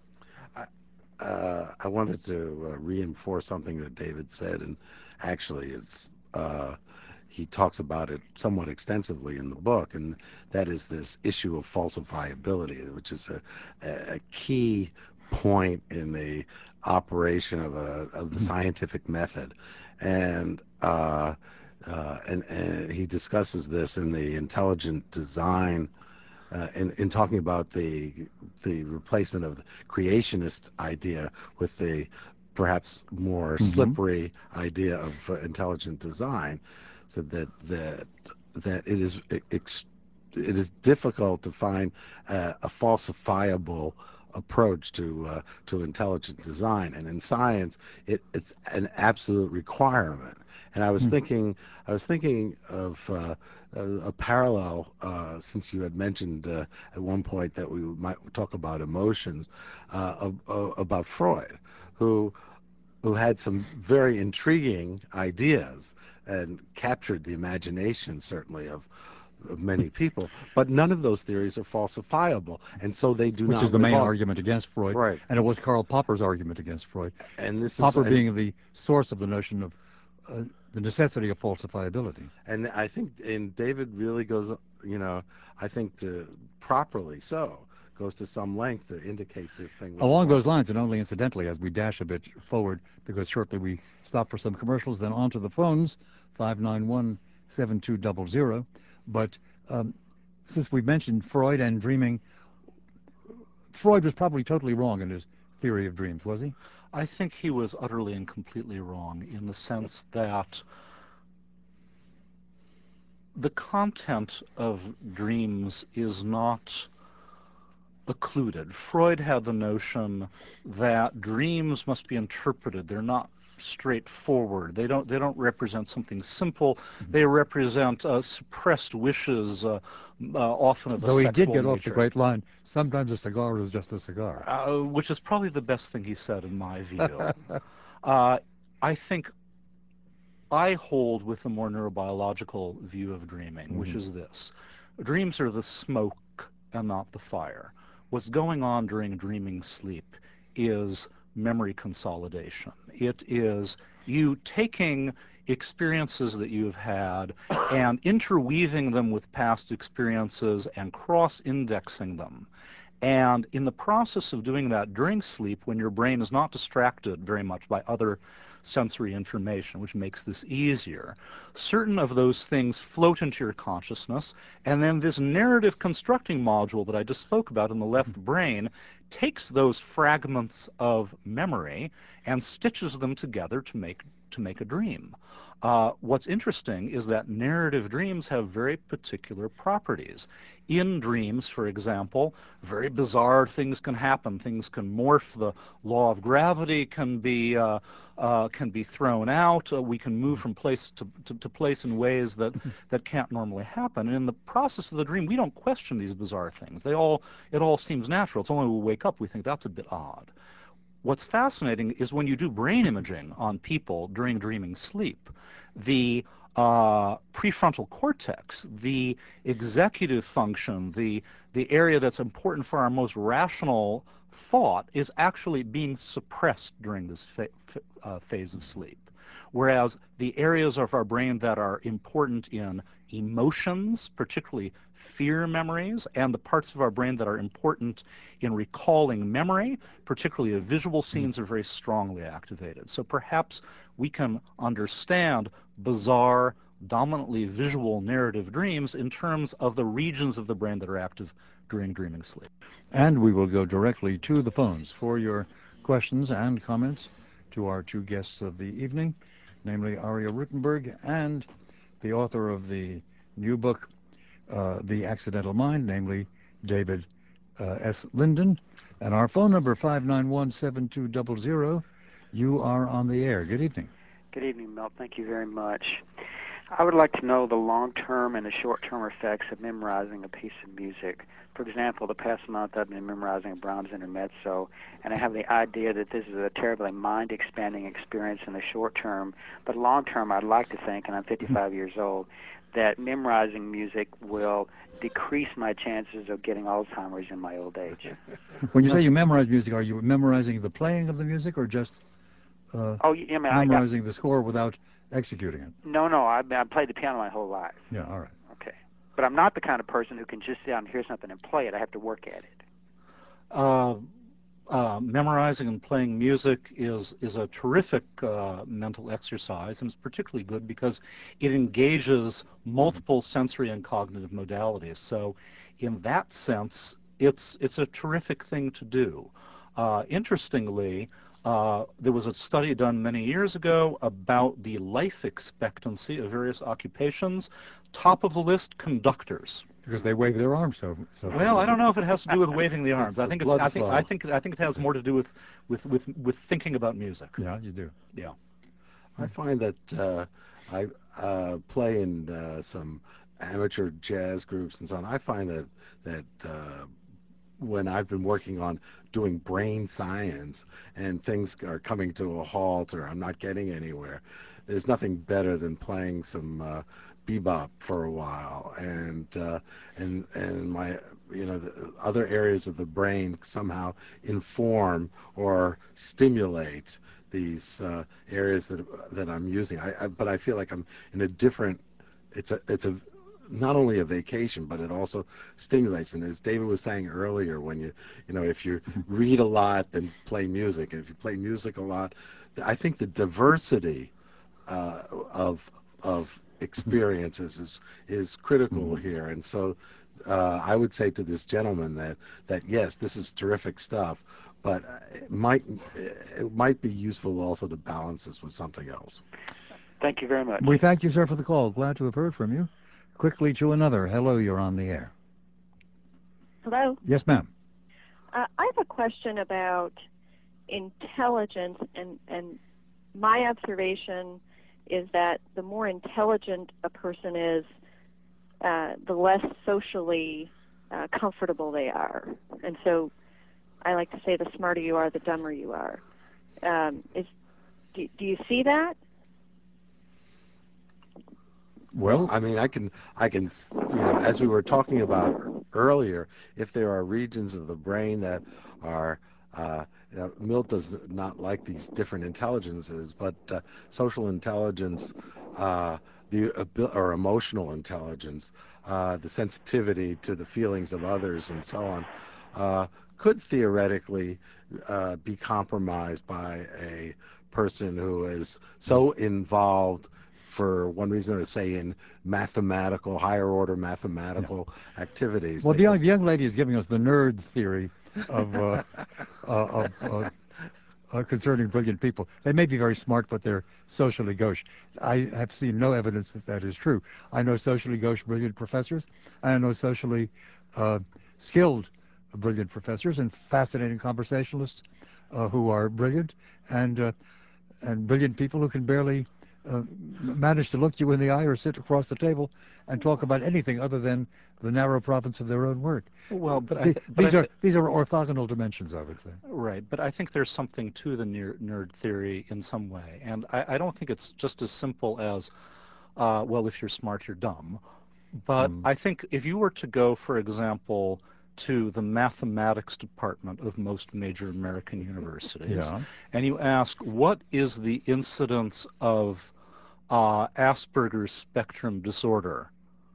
Uh, I wanted to uh, reinforce something that David said, and actually, it's uh, he talks about it somewhat extensively in the book, and that is this issue of falsifiability, which is a, a key point in the operation of a of the scientific method, and uh, uh, and, and he discusses this in the intelligent design. Uh, in, in talking about the the replacement of the creationist idea with the perhaps more Mm-hmm. slippery idea of uh, intelligent design, so that that that it is ex- it is difficult to find uh, a falsifiable approach to uh, to intelligent design, and in science it, it's an absolute requirement. And I was thinking I was thinking of uh, a, a parallel, uh, since you had mentioned uh, at one point that we might talk about emotions, uh, of, of, about Freud, who who had some very intriguing ideas and captured the imagination, certainly, of, of many people. But none of those theories are falsifiable, and so they do Which is not the live main on. argument against Freud, Right. and it was Karl Popper's argument against Freud. And this is Popper and being the source of the notion of uh, the necessity of falsifiability. and I think and David really goes, you know, I think to properly so goes to some length to indicate this thing with the Along those falsifiability. lines, and only incidentally, as we dash a bit forward, because shortly we stop for some commercials, then on to the phones, five nine one, seven two zero zero. But um, since we mentioned Freud and dreaming, Freud was probably totally wrong in his theory of dreams, was he? I think he was utterly and completely wrong in the sense that the content of dreams is not occluded. Freud had the notion that dreams must be interpreted. They're not straightforward. They don't they don't represent something simple. They represent uh, suppressed wishes, uh, uh, often of a Though he did sexual get off the nature, great line, sometimes a cigar is just a cigar. uh, which is probably the best thing he said in my view. uh, I think I hold with a more neurobiological view of dreaming, which Mhm. is this. Dreams are the smoke and not the fire. What's going on during dreaming sleep is memory consolidation. It is you taking experiences that you've had and interweaving them with past experiences and cross-indexing them. And in the process of doing that during sleep, when your brain is not distracted very much by other sensory information, which makes this easier, certain of those things float into your consciousness, and then this narrative constructing module that I just spoke about in the left brain takes those fragments of memory and stitches them together to make to make a dream. Uh, what's interesting is that narrative dreams have very particular properties. In dreams, for example, very bizarre things can happen. Things can morph. The law of gravity can be uh, uh, can be thrown out. Uh, we can move from place to, to, to place in ways that that can't normally happen. And in the process of the dream, we don't question these bizarre things. They all it all seems natural. It's only when we wake up we think that's a bit odd. What's fascinating is when you do brain imaging on people during dreaming sleep, the uh, prefrontal cortex, the executive function, the the area that's important for our most rational thought, is actually being suppressed during this fa uh, phase of sleep. Whereas the areas of our brain that are important in emotions, particularly fear memories, and the parts of our brain that are important in recalling memory, particularly of visual scenes, are very strongly activated. So perhaps we can understand bizarre, dominantly visual narrative dreams in terms of the regions of the brain that are active during dreaming sleep. And we will go directly to the phones for your questions and comments to our two guests of the evening, namely Aria Rutenberg and the author of the new book, uh, The Accidental Mind, namely David uh, S. Linden. And our phone number, five nine one, seven two zero zero. You are on the air. Good evening. Good evening, Mel. Thank you very much. I would like to know the long-term and the short-term effects of memorizing a piece of music. For example, the past month I've been memorizing Brahms Intermezzo, and I have the idea that this is a terribly mind-expanding experience in the short term, but long-term I'd like to think, and I'm fifty-five years old, that memorizing music will decrease my chances of getting Alzheimer's in my old age. When you say you memorize music, are you memorizing the playing of the music or just uh, Oh, yeah, I mean, I, memorizing the score without executing it. no, no, I, I played the piano my whole life. Yeah, all right. Okay. But I'm not the kind of person who can just sit down and hear something and play it. I have to work at it. Uh, uh, memorizing and playing music is is a terrific uh, mental exercise, and it's particularly good because it engages multiple sensory and cognitive modalities. So, in that sense, it's it's a terrific thing to do. Uh, interestingly, uh, there was a study done many years ago about the life expectancy of various occupations. Top of the list, conductors. Because they wave their arms so so. Well, I don't know if it has to do with waving the arms. It's I the think it's. blood I think. flow. I think. I think it has more to do with with with with thinking about music. Yeah, you do. Yeah. I find that uh, I uh, play in uh, some amateur jazz groups and so on. I find that that uh, when I've been working on doing brain science and things are coming to a halt or I'm not getting anywhere, there's nothing better than playing some uh, bebop for a while, and uh, and and my you know the other areas of the brain somehow inform or stimulate these uh, areas that that I'm using. I, I but I feel like I'm in a different. It's a it's a not only a vacation, but it also stimulates. And as David was saying earlier, when you, you know, if you read a lot, then play music. And if you play music a lot, I think the diversity uh, of of experiences is is critical Mm-hmm. here. And so uh, I would say to this gentleman that that yes, this is terrific stuff, but it might it might be useful also to balance this with something else. Thank you very much. We thank you, sir, for the call. Glad to have heard from you. Quickly to another. Hello, you're on the air. Hello. Yes, ma'am. Uh, I have a question about intelligence, and, and my observation is that the more intelligent a person is, uh, the less socially uh, comfortable they are. And so I like to say the smarter you are, the dumber you are. Um, is do, do you see that? Well, Well, I mean, I can, I can, you know, as we were talking about earlier, if there are regions of the brain that are, uh, you know, Milt does not like these different intelligences, but uh, social intelligence, uh, the abil- or emotional intelligence, uh, the sensitivity to the feelings of others, and so on, uh, could theoretically uh, be compromised by a person who is so involved for one reason or say in mathematical, higher order mathematical yeah. activities. Well, the young, the young lady is giving us the nerd theory of, uh, uh, of uh, uh, concerning brilliant people. They may be very smart, but they're socially gauche. I have seen no evidence that that is true. I know socially gauche brilliant professors, and I know socially uh, skilled brilliant professors and fascinating conversationalists uh, who are brilliant, and uh, and brilliant people who can barely uh, manage to look you in the eye or sit across the table and talk about anything other than the narrow province of their own work. Well, but I The, th- but these I are th- these are orthogonal dimensions, I would say. right. But I think there's something to the ner- nerd theory in some way, and I, I don't think it's just as simple as, uh, well, if you're smart, you're dumb. But Mm. I think if you were to go, for example, to the mathematics department of most major American universities, Yeah. and you ask, what is the incidence of uh, Asperger's spectrum disorder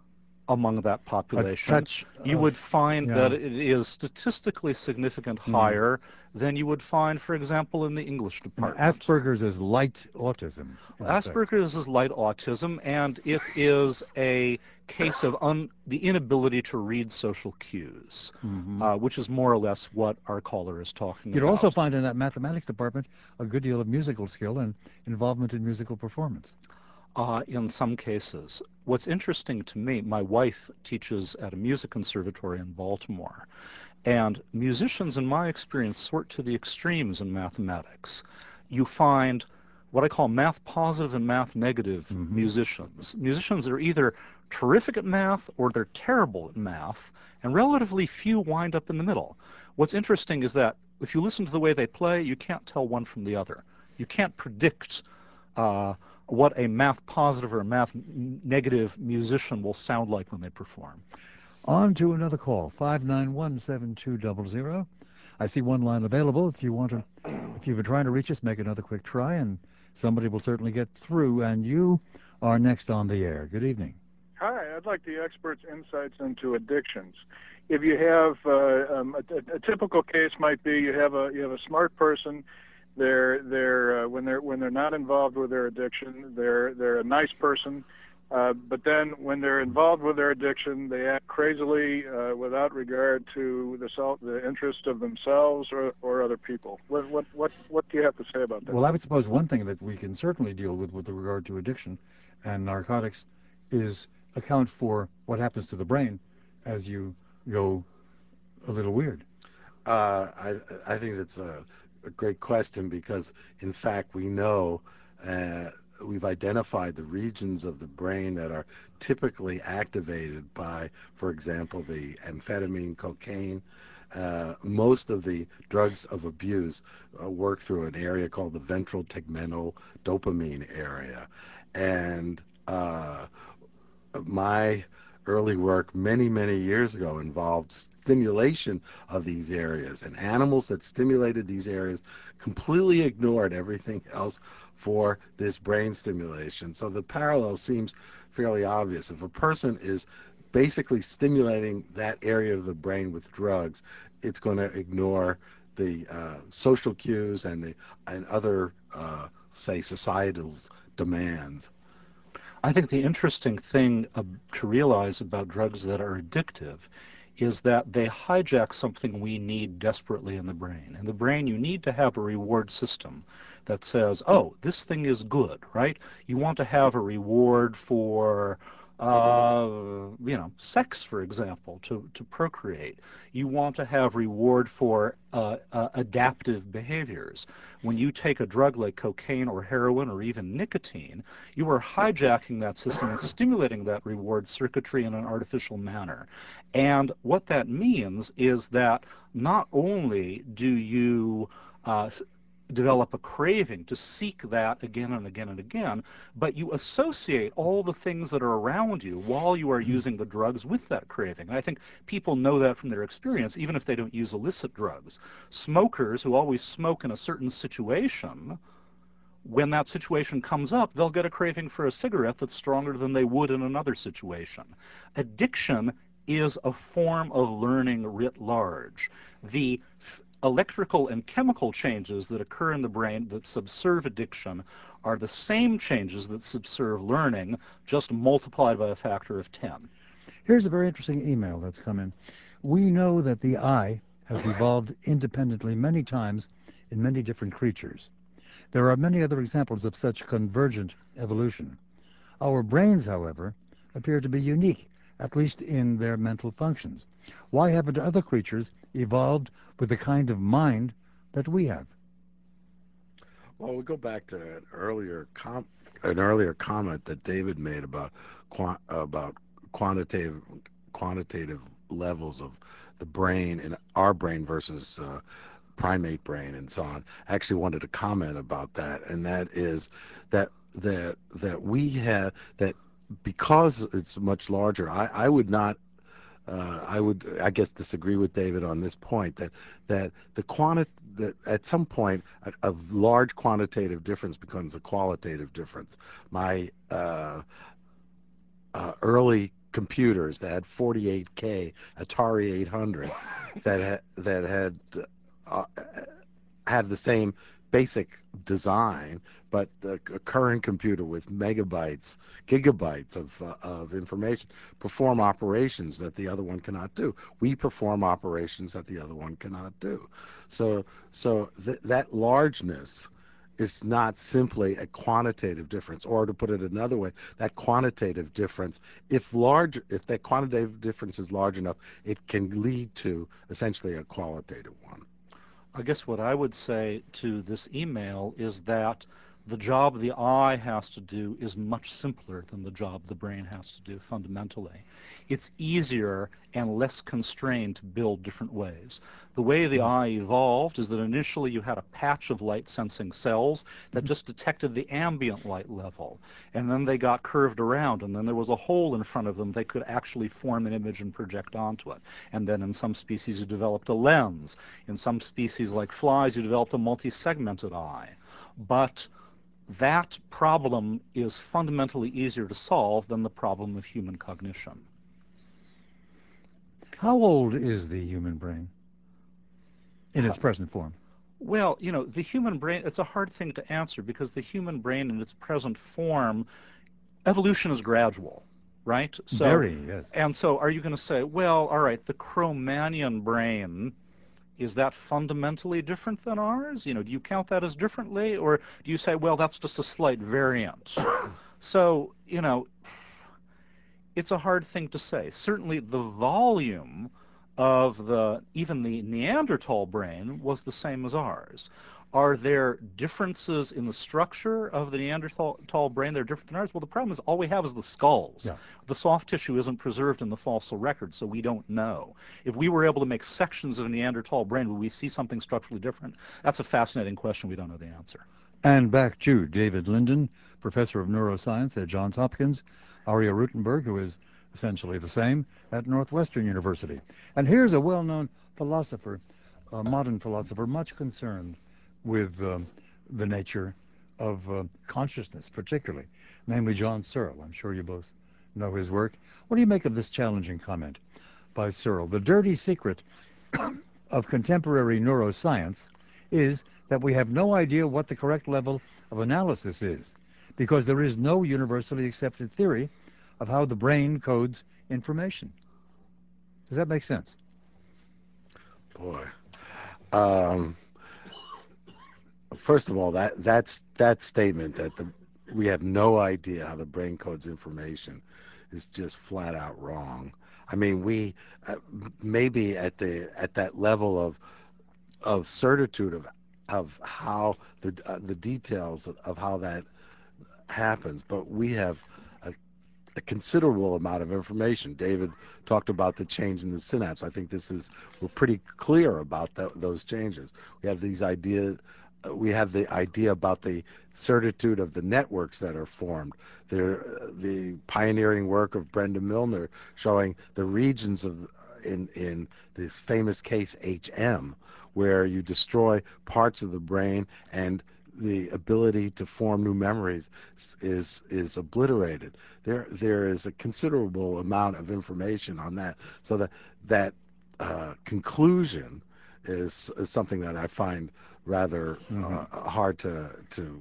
among that A population, touch you of, would find yeah. that it is statistically significant Mm. higher than you would find, for example, in the English And department. Asperger's is light autism, in effect. Asperger's is light autism, and it is a case of un, the inability to read social cues, Mm-hmm. uh, which is more or less what our caller is talking You'd about. also find in that mathematics department a good deal of musical skill and involvement in musical performance. Uh, in some cases. What's interesting to me, my wife teaches at a music conservatory in Baltimore, and musicians, in my experience, sort to the extremes in mathematics. You find what I call math positive and math negative Mm-hmm. musicians. Musicians that are either terrific at math or they're terrible at math, and relatively few wind up in the middle. What's interesting is that if you listen to the way they play, you can't tell one from the other. You can't predict uh, what a math positive or a math negative musician will sound like when they perform. On to another call, five nine one, seven two zero zero. I see one line available. If you want to, if you've been trying to reach us, make another quick try, and somebody will certainly get through. And you are next on the air. Good evening. Hi, I'd like the experts' insights into addictions. If you have uh, um, a, a typical case might be you have a you have a smart person. They're they're uh, when they're when they're not involved with their addiction, they're they're a nice person. Uh, but then when they're involved with their addiction, they act crazily uh, without regard to the self, the interest of themselves or, or other people. What, what what what do you have to say about that? Well, I would suppose one thing that we can certainly deal with with regard to addiction and narcotics is account for what happens to the brain as you go a little weird. Uh, I I think that's a, a great question because, in fact, we know uh, we've identified the regions of the brain that are typically activated by, for example, the amphetamine, cocaine. Uh, most of the drugs of abuse uh, work through an area called the ventral tegmental dopamine area, and uh, my early work many, many years ago involved stimulation of these areas, and animals that stimulated these areas completely ignored everything else for this brain stimulation. So the parallel seems fairly obvious. If a person is basically stimulating that area of the brain with drugs, it's going to ignore the uh, social cues and the and other, uh, say, societal demands. I think the interesting thing uh, to realize about drugs that are addictive is that they hijack something we need desperately in the brain. In the brain, you need to have a reward system that says, oh, this thing is good, right? You want to have a reward for, uh, you know, sex, for example, to, to procreate. You want to have reward for uh, uh, adaptive behaviors. When you take a drug like cocaine or heroin or even nicotine, you are hijacking that system and stimulating that reward circuitry in an artificial manner. And what that means is that not only do you uh, develop a craving to seek that again and again and again, but you associate all the things that are around you while you are using the drugs with that craving. And I think people know that from their experience, even if they don't use illicit drugs. Smokers who always smoke in a certain situation, when that situation comes up, they'll get a craving for a cigarette that's stronger than they would in another situation. Addiction is a form of learning writ large. The f- electrical and chemical changes that occur in the brain that subserve addiction are the same changes that subserve learning, just multiplied by a factor of ten. Here's a very interesting email that's come in. We know that the eye has evolved independently many times in many different creatures. There are many other examples of such convergent evolution. Our brains, however, appear to be unique, at least in their mental functions. Why haven't other creatures evolved with the kind of mind that we have? Well, we go back to an earlier com- an earlier comment that David made about qua- about quantitative quantitative levels of the brain in our brain versus uh, primate brain and so on. I actually wanted to comment about that, and that is that that that we have that because it's much larger. I, I would not uh, I would, I guess, disagree with David on this point that that the quanti- that at some point a, a large quantitative difference becomes a qualitative difference. My uh, uh, early computers that had forty-eight K Atari eight hundred that ha- that had uh, have the same basic design, but the current computer with megabytes, gigabytes of uh, of information perform operations that the other one cannot do. We perform operations that the other one cannot do. So so th- that largeness is not simply a quantitative difference, or to put it another way, that quantitative difference, if large, if that quantitative difference is large enough, it can lead to essentially a qualitative one. I guess what I would say to this email is that the job the eye has to do is much simpler than the job the brain has to do fundamentally. It's easier and less constrained to build different ways. The way the eye evolved is that initially you had a patch of light-sensing cells that just detected the ambient light level, and then they got curved around, and then there was a hole in front of them they could actually form an image and project onto it. And then in some species you developed a lens. In some species like flies you developed a multi-segmented eye. But that problem is fundamentally easier to solve than the problem of human cognition. How old is the human brain in its present form? Well, you know, the human brain, it's a hard thing to answer because the human brain in its present form, evolution is gradual, right? So, Very, yes. And so are you going to say, well, all right, the Cro-Magnon brain, is that fundamentally different than ours? You know, do you count that as differently? Or do you say, well, that's just a slight variant? So, you know, it's a hard thing to say. Certainly the volume of the, even the Neanderthal brain was the same as ours. Are there differences in the structure of the Neanderthal brain that are different than ours? Well, the problem is all we have is the skulls. Yeah. The soft tissue isn't preserved in the fossil record, so we don't know. If we were able to make sections of a Neanderthal brain, would we see something structurally different? That's a fascinating question. We don't know the answer. And back to David Linden, professor of neuroscience at Johns Hopkins, Aria Rutenberg, who is essentially the same at Northwestern University. And here's a well-known philosopher, a modern philosopher, much concerned with um, the nature of uh, consciousness, particularly, namely John Searle. I'm sure you both know his work. What do you make of this challenging comment by Searle? The dirty secret of contemporary neuroscience is that we have no idea what the correct level of analysis is, because there is no universally accepted theory of how the brain codes information. Does that make sense? Boy. Um, first of all, that that's that statement that the we have no idea how the brain codes information is just flat out wrong. I mean, we uh, maybe at the at that level of of certitude of of how the uh, the details of, of how that happens, but we have a, a considerable amount of information. David talked about the change in the synapse. I think this is we're pretty clear about th those changes. We have these ideas. We have the idea about the certitude of the networks that are formed. There, the pioneering work of Brenda Milner showing the regions of in in this famous case H M, where you destroy parts of the brain and the ability to form new memories is is obliterated. There there is a considerable amount of information on that. So that that uh, conclusion is, is something that I find rather uh, mm-hmm. hard to to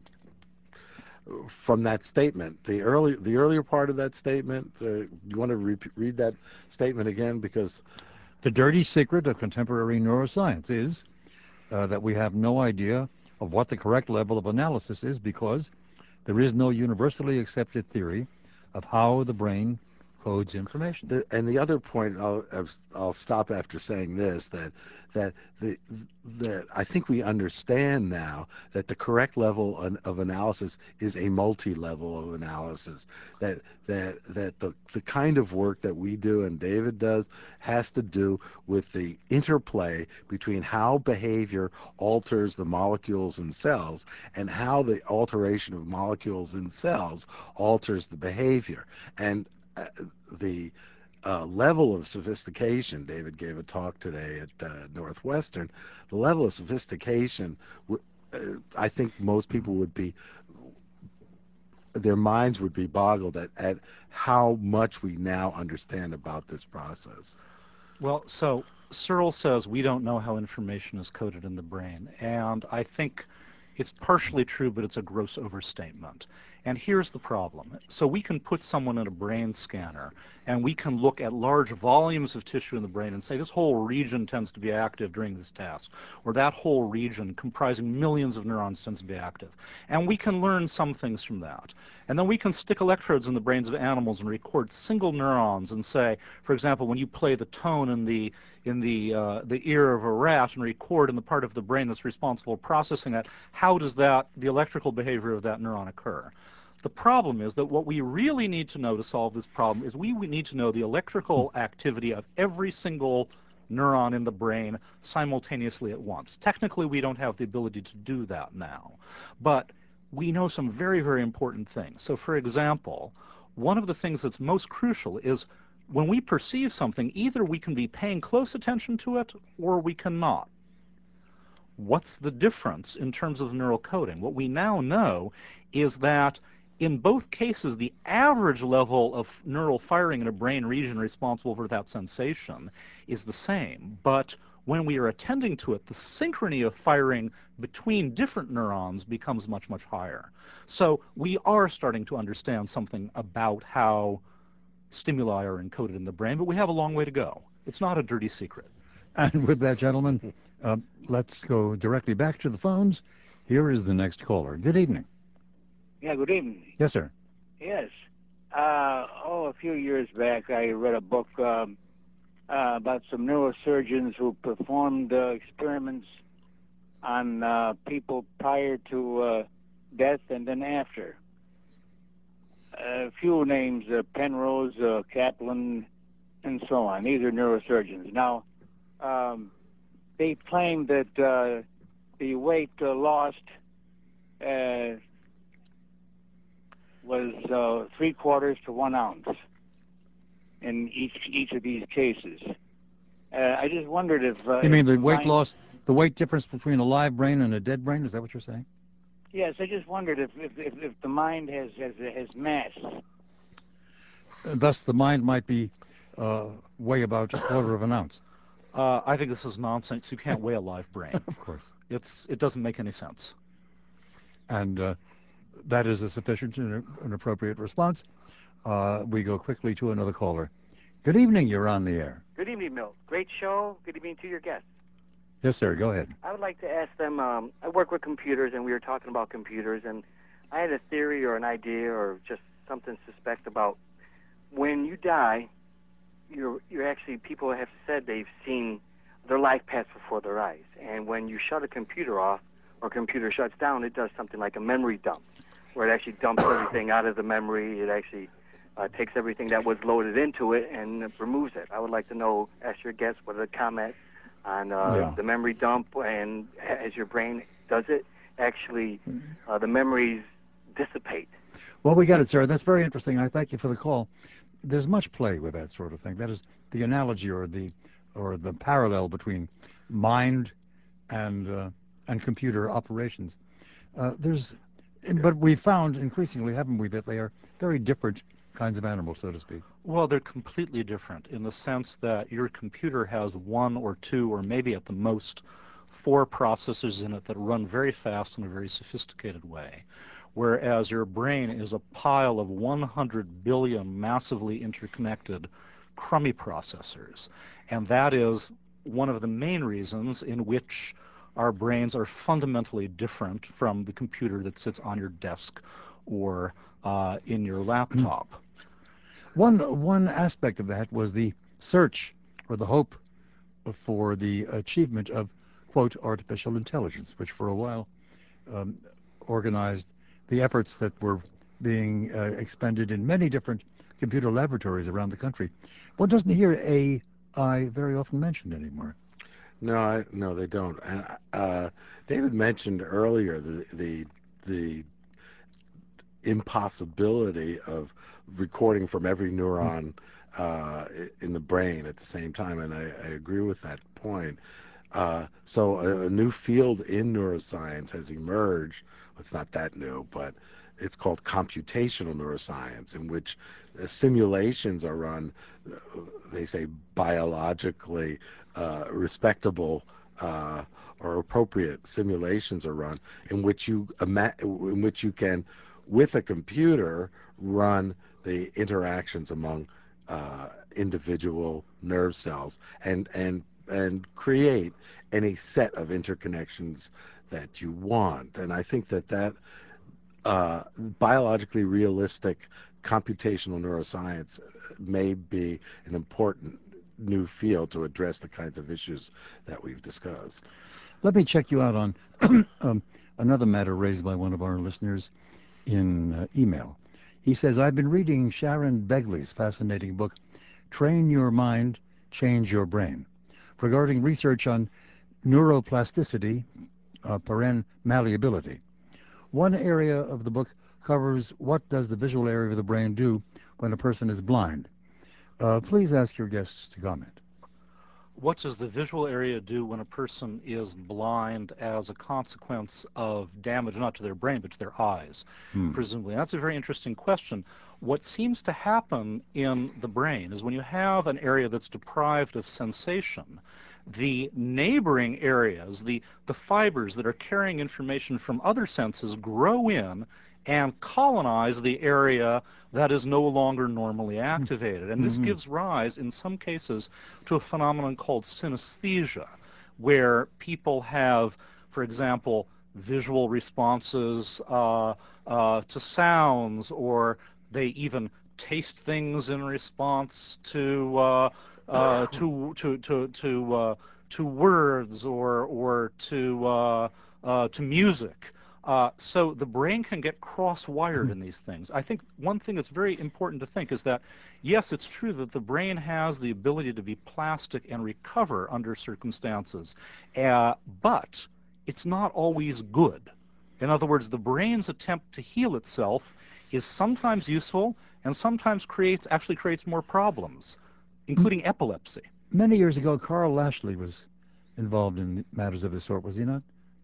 from that statement. The early the earlier part of that statement. Uh, you want to re read that statement again, because the dirty secret of contemporary neuroscience is uh, that we have no idea of what the correct level of analysis is, because there is no universally accepted theory of how the brain codes information. The, and the other point, I'll, I'll stop after saying this, that that the that I think we understand now that the correct level of analysis is a multi-level of analysis. That that that the the kind of work that we do and David does has to do with the interplay between how behavior alters the molecules in cells and how the alteration of molecules in cells alters the behavior. And uh, the uh, level of sophistication, David gave a talk today at uh, Northwestern, the level of sophistication, uh, I think most people would be, their minds would be boggled at, at how much we now understand about this process. Well, so Searle says we don't know how information is coded in the brain, and I think it's partially true, but it's a gross overstatement. And here's the problem. So we can put someone in a brain scanner, and we can look at large volumes of tissue in the brain and say this whole region tends to be active during this task, or that whole region comprising millions of neurons tends to be active. And we can learn some things from that. And then we can stick electrodes in the brains of animals and record single neurons and say, for example, when you play the tone in the in the uh, the ear of a rat and record in the part of the brain that's responsible for processing that, how does that the electrical behavior of that neuron occur? The problem is that what we really need to know to solve this problem is we, we need to know the electrical activity of every single neuron in the brain simultaneously at once. Technically, we don't have the ability to do that now, but we know some very, very important things. So, for example, one of the things that's most crucial is when we perceive something, either we can be paying close attention to it or we cannot. What's the difference in terms of neural coding? What we now know is that in both cases, the average level of neural firing in a brain region responsible for that sensation is the same. But when we are attending to it, the synchrony of firing between different neurons becomes much, much higher. So we are starting to understand something about how stimuli are encoded in the brain, but we have a long way to go. It's not a dirty secret. And with that, gentlemen, uh, let's go directly back to the phones. Here is the next caller. Good evening. Yeah, good evening. Yes, sir. Yes. Uh, oh, a few years back, I read a book um, uh, about some neurosurgeons who performed uh, experiments on uh, people prior to uh, death and then after. A few names, uh, Penrose, uh, Kaplan, and so on. These are neurosurgeons. Now, um, they claim that uh, the weight uh, lost uh, was uh, three quarters to one ounce in each each of these cases. Uh, I just wondered if uh, You mean if the weight mind- loss, the weight difference between a live brain and a dead brain? Is that what you're saying? Yes, I just wondered if if, if, if the mind has has has mass. Uh, Thus, the mind might be uh, weigh about a quarter of an ounce. Uh, I think this is nonsense. You can't weigh a live brain. Of course. It's it doesn't make any sense. And uh, that is a sufficient and an appropriate response. Uh, we go quickly to another caller. Good evening. You're on the air. Good evening, Milt. Great show. Good evening to your guests. Yes, sir. Go ahead. I would like to ask them, um, I work with computers, and we were talking about computers, and I had a theory or an idea or just something suspect about when you die, you're, you're actually, people have said they've seen their life pass before their eyes. And when you shut a computer off or computer shuts down, it does something like a memory dump, where it actually dumps everything out of the memory. It actually uh, takes everything that was loaded into it and removes it. I would like to know, ask your guests, what are the comments on uh, Yeah. the memory dump, and as your brain does it, actually uh, the memories dissipate. Well, we got it, sir. That's very interesting. I thank you for the call. There's much play with that sort of thing. That is the analogy or the or the parallel between mind and uh, and computer operations. Uh, there's, but we found increasingly, haven't we, that they are very different kinds of animals, so to speak. Well, they're completely different in the sense that your computer has one or two or maybe at the most four processors in it that run very fast in a very sophisticated way, whereas your brain is a pile of one hundred billion massively interconnected crummy processors. And that is one of the main reasons in which our brains are fundamentally different from the computer that sits on your desk or uh, in your laptop. One one aspect of that was the search or the hope for the achievement of, quote, artificial intelligence, which for a while um, organized the efforts that were being uh, expended in many different computer laboratories around the country. One doesn't hear A I very often mentioned anymore. No, I, no, they don't. And uh, David mentioned earlier the the the impossibility of recording from every neuron uh, in the brain at the same time, and I, I agree with that point. Uh, so a, a new field in neuroscience has emerged. It's not that new, but it's called computational neuroscience, in which uh, simulations are run, uh, they say biologically uh, respectable uh, or appropriate simulations are run, in which you ima- in which you can with a computer, run the interactions among uh, individual nerve cells and and and create any set of interconnections that you want. And I think that that uh, biologically realistic computational neuroscience may be an important new field to address the kinds of issues that we've discussed. Let me check you out on um, another matter raised by one of our listeners in uh, email. He says, I've been reading Sharon Begley's fascinating book, Train Your Mind, Change Your Brain, regarding research on neuroplasticity, uh, paren malleability. One area of the book covers what does the visual area of the brain do when a person is blind. Uh, please ask your guests to comment. What does the visual area do when a person is blind as a consequence of damage not to their brain but to their eyes, Hmm. presumably? That's a very interesting question. What seems to happen in the brain is when you have an area that's deprived of sensation, the neighboring areas, the, the fibers that are carrying information from other senses, grow in and colonize the area that is no longer normally activated. And this Mm-hmm. gives rise, in some cases, to a phenomenon called synesthesia, where people have, for example, visual responses uh, uh, to sounds, or they even taste things in response to uh, uh, to to to to uh, to words or or to uh, uh, to music. Uh, so the brain can get cross-wired in these things. I think one thing that's very important to think is that, yes, it's true that the brain has the ability to be plastic and recover under circumstances, uh, but it's not always good. In other words, the brain's attempt to heal itself is sometimes useful and sometimes creates actually creates more problems, including epilepsy. Many years ago, Carl Lashley was involved in matters of this sort, was he not?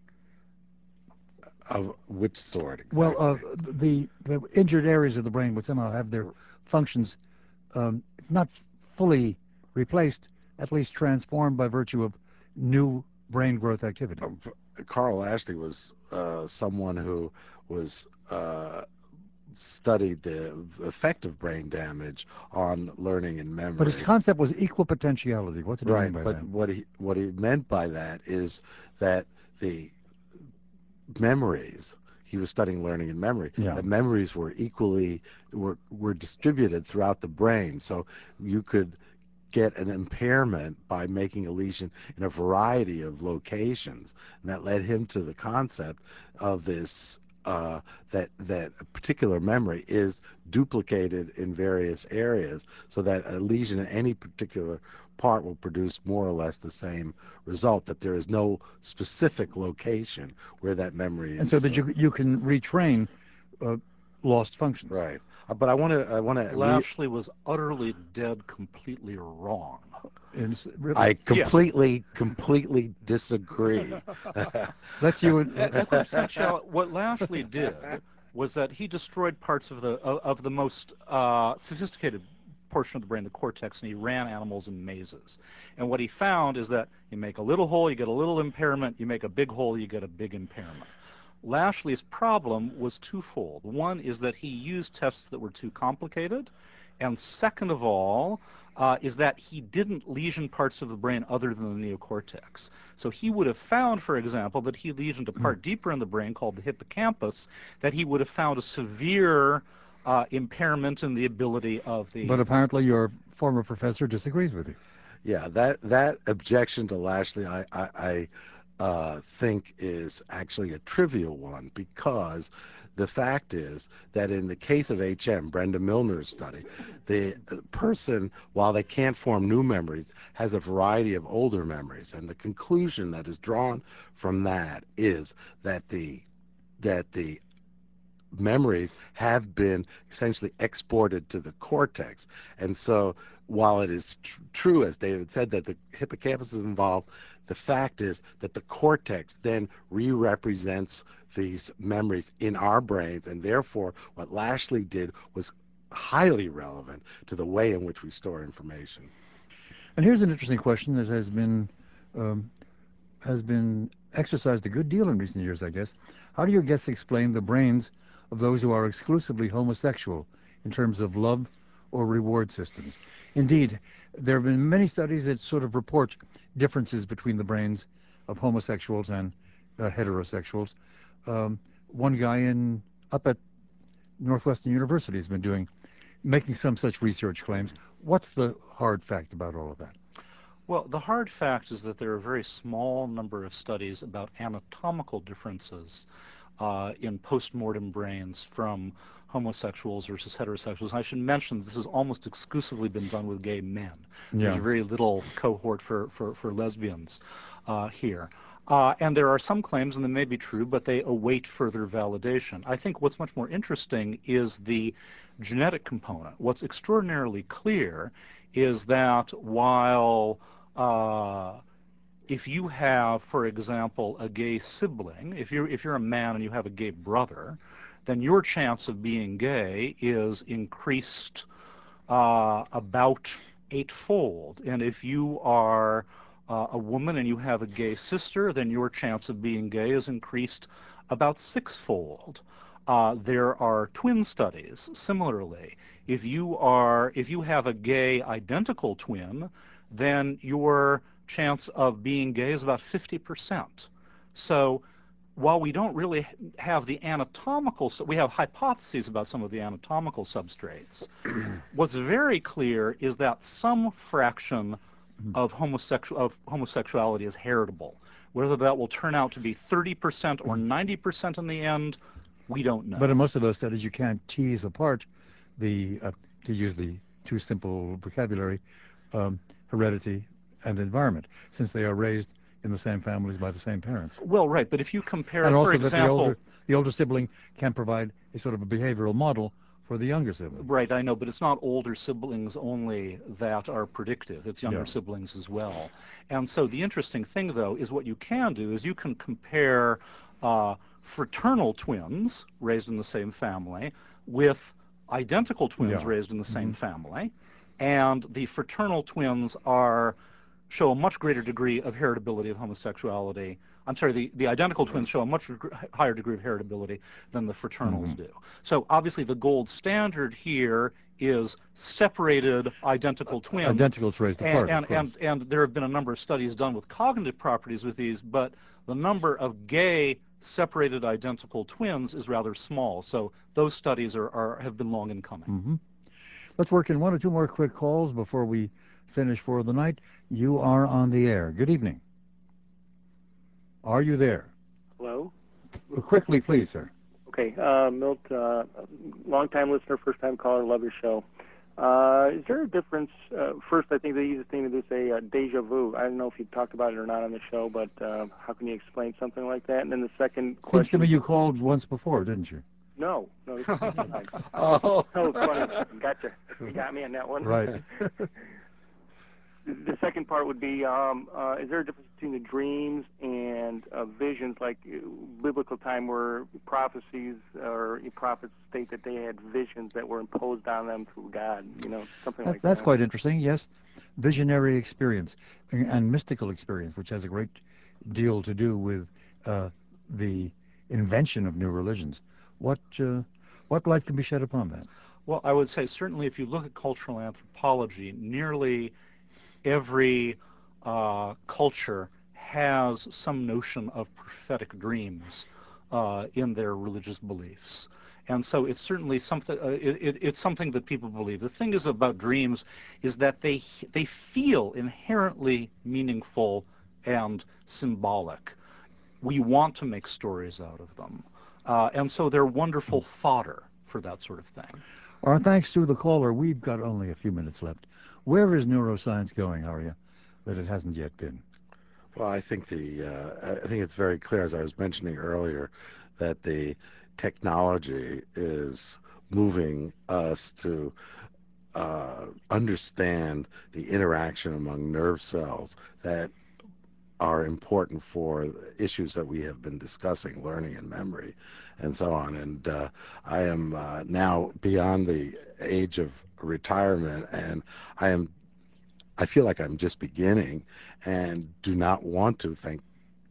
Of which sort exactly? Well, uh, the the injured areas of the brain would somehow have their functions um, not fully replaced, at least transformed by virtue of new brain growth activity. Um, Carl Ashley was uh, someone who was uh, studied the effect of brain damage on learning and memory. But his concept was equal potentiality. What did he right, mean by but that? what he what he meant by that is that the memories, he was studying learning and memory, Yeah. that memories were equally were were distributed throughout the brain, so you could get an impairment by making a lesion in a variety of locations, and that led him to the concept of this uh, that that a particular memory is duplicated in various areas, so that a lesion in any particular part will produce more or less the same result. That there is no specific location where that memory is. And so that you you can retrain uh, lost functions. Right. Uh, but I want to I want to Lashley was utterly dead, completely wrong. It's really, I completely, completely disagree. that's you. And, Uh, equipotentiality, what Lashley did was that he destroyed parts of the of, of the most uh, sophisticated portion of the brain, the cortex, and he ran animals in mazes. And what he found is that you make a little hole, you get a little impairment. You make a big hole, you get a big impairment. Lashley's problem was twofold. One is that he used tests that were too complicated, and second of all, uh, is that he didn't lesion parts of the brain other than the neocortex. So he would have found, for example, that he lesioned a part deeper in the brain called the hippocampus, that he would have found a severe uh, impairment in the ability of the... but apparently your former professor disagrees with you. Yeah, that that objection to Lashley, I I, I uh, think is actually a trivial one, because the fact is that in the case of H M, Brenda Milner's study, the person, while they can't form new memories, has a variety of older memories, and the conclusion that is drawn from that is that the that the memories have been essentially exported to the cortex. And so while it is tr- true, as David said, that the hippocampus is involved, the fact is that the cortex then re-represents these memories in our brains, and therefore what Lashley did was highly relevant to the way in which we store information. And here's an interesting question that has been um, has been exercised a good deal in recent years, I guess. How do your guests explain the brains of those who are exclusively homosexual in terms of love or reward systems. Indeed, there have been many studies that sort of report differences between the brains of homosexuals and uh, heterosexuals. Um, one guy in up at Northwestern University has been doing, making some such research claims. What's the hard fact about all of that? Well, the hard fact is that there are a very small number of studies about anatomical differences uh, in post-mortem brains from homosexuals versus heterosexuals. And I should mention this has almost exclusively been done with gay men. There's Yeah. very little cohort for, for, for lesbians uh, here. Uh, and there are some claims, and they may be true, but they await further validation. I think what's much more interesting is the genetic component. What's extraordinarily clear is that while uh, if you have, for example, a gay sibling, if you're, if you're a man and you have a gay brother, then your chance of being gay is increased uh, about eightfold. And if you are uh, a woman and you have a gay sister, then your chance of being gay is increased about sixfold. Uh, there are twin studies similarly. If you are, if you have a gay identical twin, then your chance of being gay is about fifty percent. So while we don't really have the anatomical, so we have hypotheses about some of the anatomical substrates, what's very clear is that some fraction of, homosexual, of homosexuality is heritable. Whether that will turn out to be thirty percent or ninety percent in the end, we don't know. But in most of those studies, you can't tease apart the, uh, to use the too simple vocabulary, um, heredity and environment, since they are raised in the same families by the same parents. Well, right, but if you compare, and for also example, that the older, the older sibling can provide a sort of a behavioral model for the younger sibling. Right, I know, but it's not older siblings only that are predictive. It's younger Yeah. siblings as well. And so the interesting thing, though, is what you can do is you can compare uh, fraternal twins raised in the same family with identical twins Yeah. raised in the same Mhm. family, and the fraternal twins are show a much greater degree of heritability of homosexuality. I'm sorry, the, the identical twins show a much higher degree of heritability than the fraternals Mhm. do. So obviously the gold standard here is separated identical twins. Identicals raised apart, and, of course. and, and there have been a number of studies done with cognitive properties with these, but the number of gay separated identical twins is rather small. So those studies are, are have been long in coming. Mm-hmm. Let's work in one or two more quick calls before we finish for the night. You are on the air. Good evening. Are you there? Hello? Uh, Quickly, please, sir. Okay, uh, Milt, uh, long-time listener, first-time caller, love your show. Uh, is there a difference? Uh, first, I think the easiest thing to do is say uh, deja vu. I don't know if you talked about it or not on the show, but uh, how can you explain something like that? And then the second question... Seems to me you called once before, didn't you? No, no, this is the first time. Oh. Oh, funny. Gotcha. You got me on that one. Right. The second part would be, um, uh, is there a difference between the dreams and uh, visions, like uh, biblical time where prophecies or prophets state that they had visions that were imposed on them through God, you know, something That, like that's that? quite interesting, yes. Visionary experience and, and mystical experience, which has a great deal to do with uh, the invention of new religions. What, uh, what light can be shed upon that? Well, I would say certainly if you look at cultural anthropology, nearly every uh, culture has some notion of prophetic dreams uh, in their religious beliefs. And so it's certainly something, uh, it, it, it's something that people believe. The thing is about dreams is that they, they feel inherently meaningful and symbolic. We want to make stories out of them. Uh, and so they're wonderful fodder for that sort of thing. Our thanks to the caller. We've got only a few minutes left. Where is neuroscience going, Arya, that it hasn't yet been? Well, I think the uh, I think it's very clear, as I was mentioning earlier, that the technology is moving us to uh, understand the interaction among nerve cells that are important for issues that we have been discussing, learning and memory, and so on. And uh, I am uh, now beyond the age of retirement, and I am I feel like I'm just beginning and do not want to, thank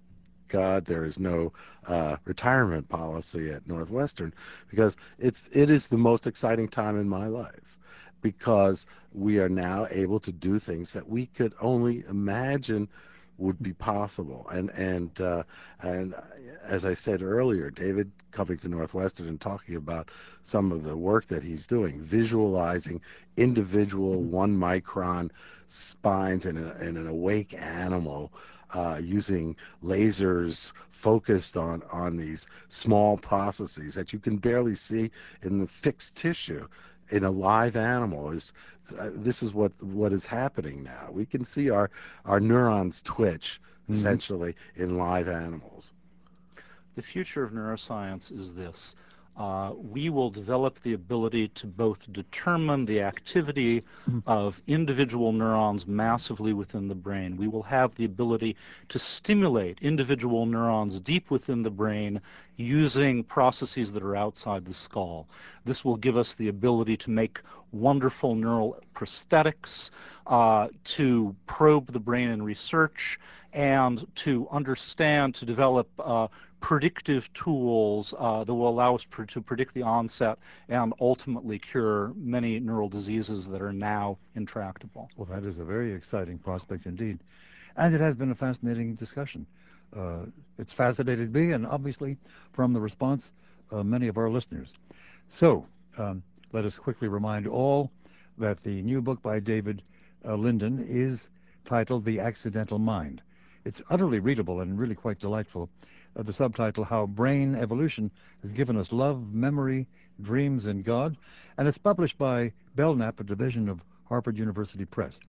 God there is no uh, retirement policy at Northwestern, because it's it is the most exciting time in my life, because we are now able to do things that we could only imagine would be possible. And and uh, and as I said earlier, David coming to Northwestern and talking about some of the work that he's doing, visualizing individual one micron spines in, a, in an awake animal, uh, using lasers focused on on these small processes that you can barely see in the fixed tissue in a live animal. Is uh, this is what what is happening now. We can see our our neurons twitch Mhm. essentially in live animals. The future of neuroscience is this. Uh, we will develop the ability to both determine the activity of individual neurons massively within the brain. We will have the ability to stimulate individual neurons deep within the brain using processes that are outside the skull. This will give us the ability to make wonderful neural prosthetics, uh, to probe the brain in research, and to understand, to develop uh, predictive tools uh, that will allow us pr to predict the onset and ultimately cure many neural diseases that are now intractable. Well, that is a very exciting prospect indeed. And it has been a fascinating discussion. Uh, it's fascinated me, and obviously, from the response, uh, many of our listeners. So, um, let us quickly remind all that the new book by David uh, Linden is titled The Accidental Mind. It's utterly readable and really quite delightful. Uh, the subtitle, How Brain Evolution Has Given Us Love, Memory, Dreams, and God. And it's published by Belknap, a division of Harvard University Press.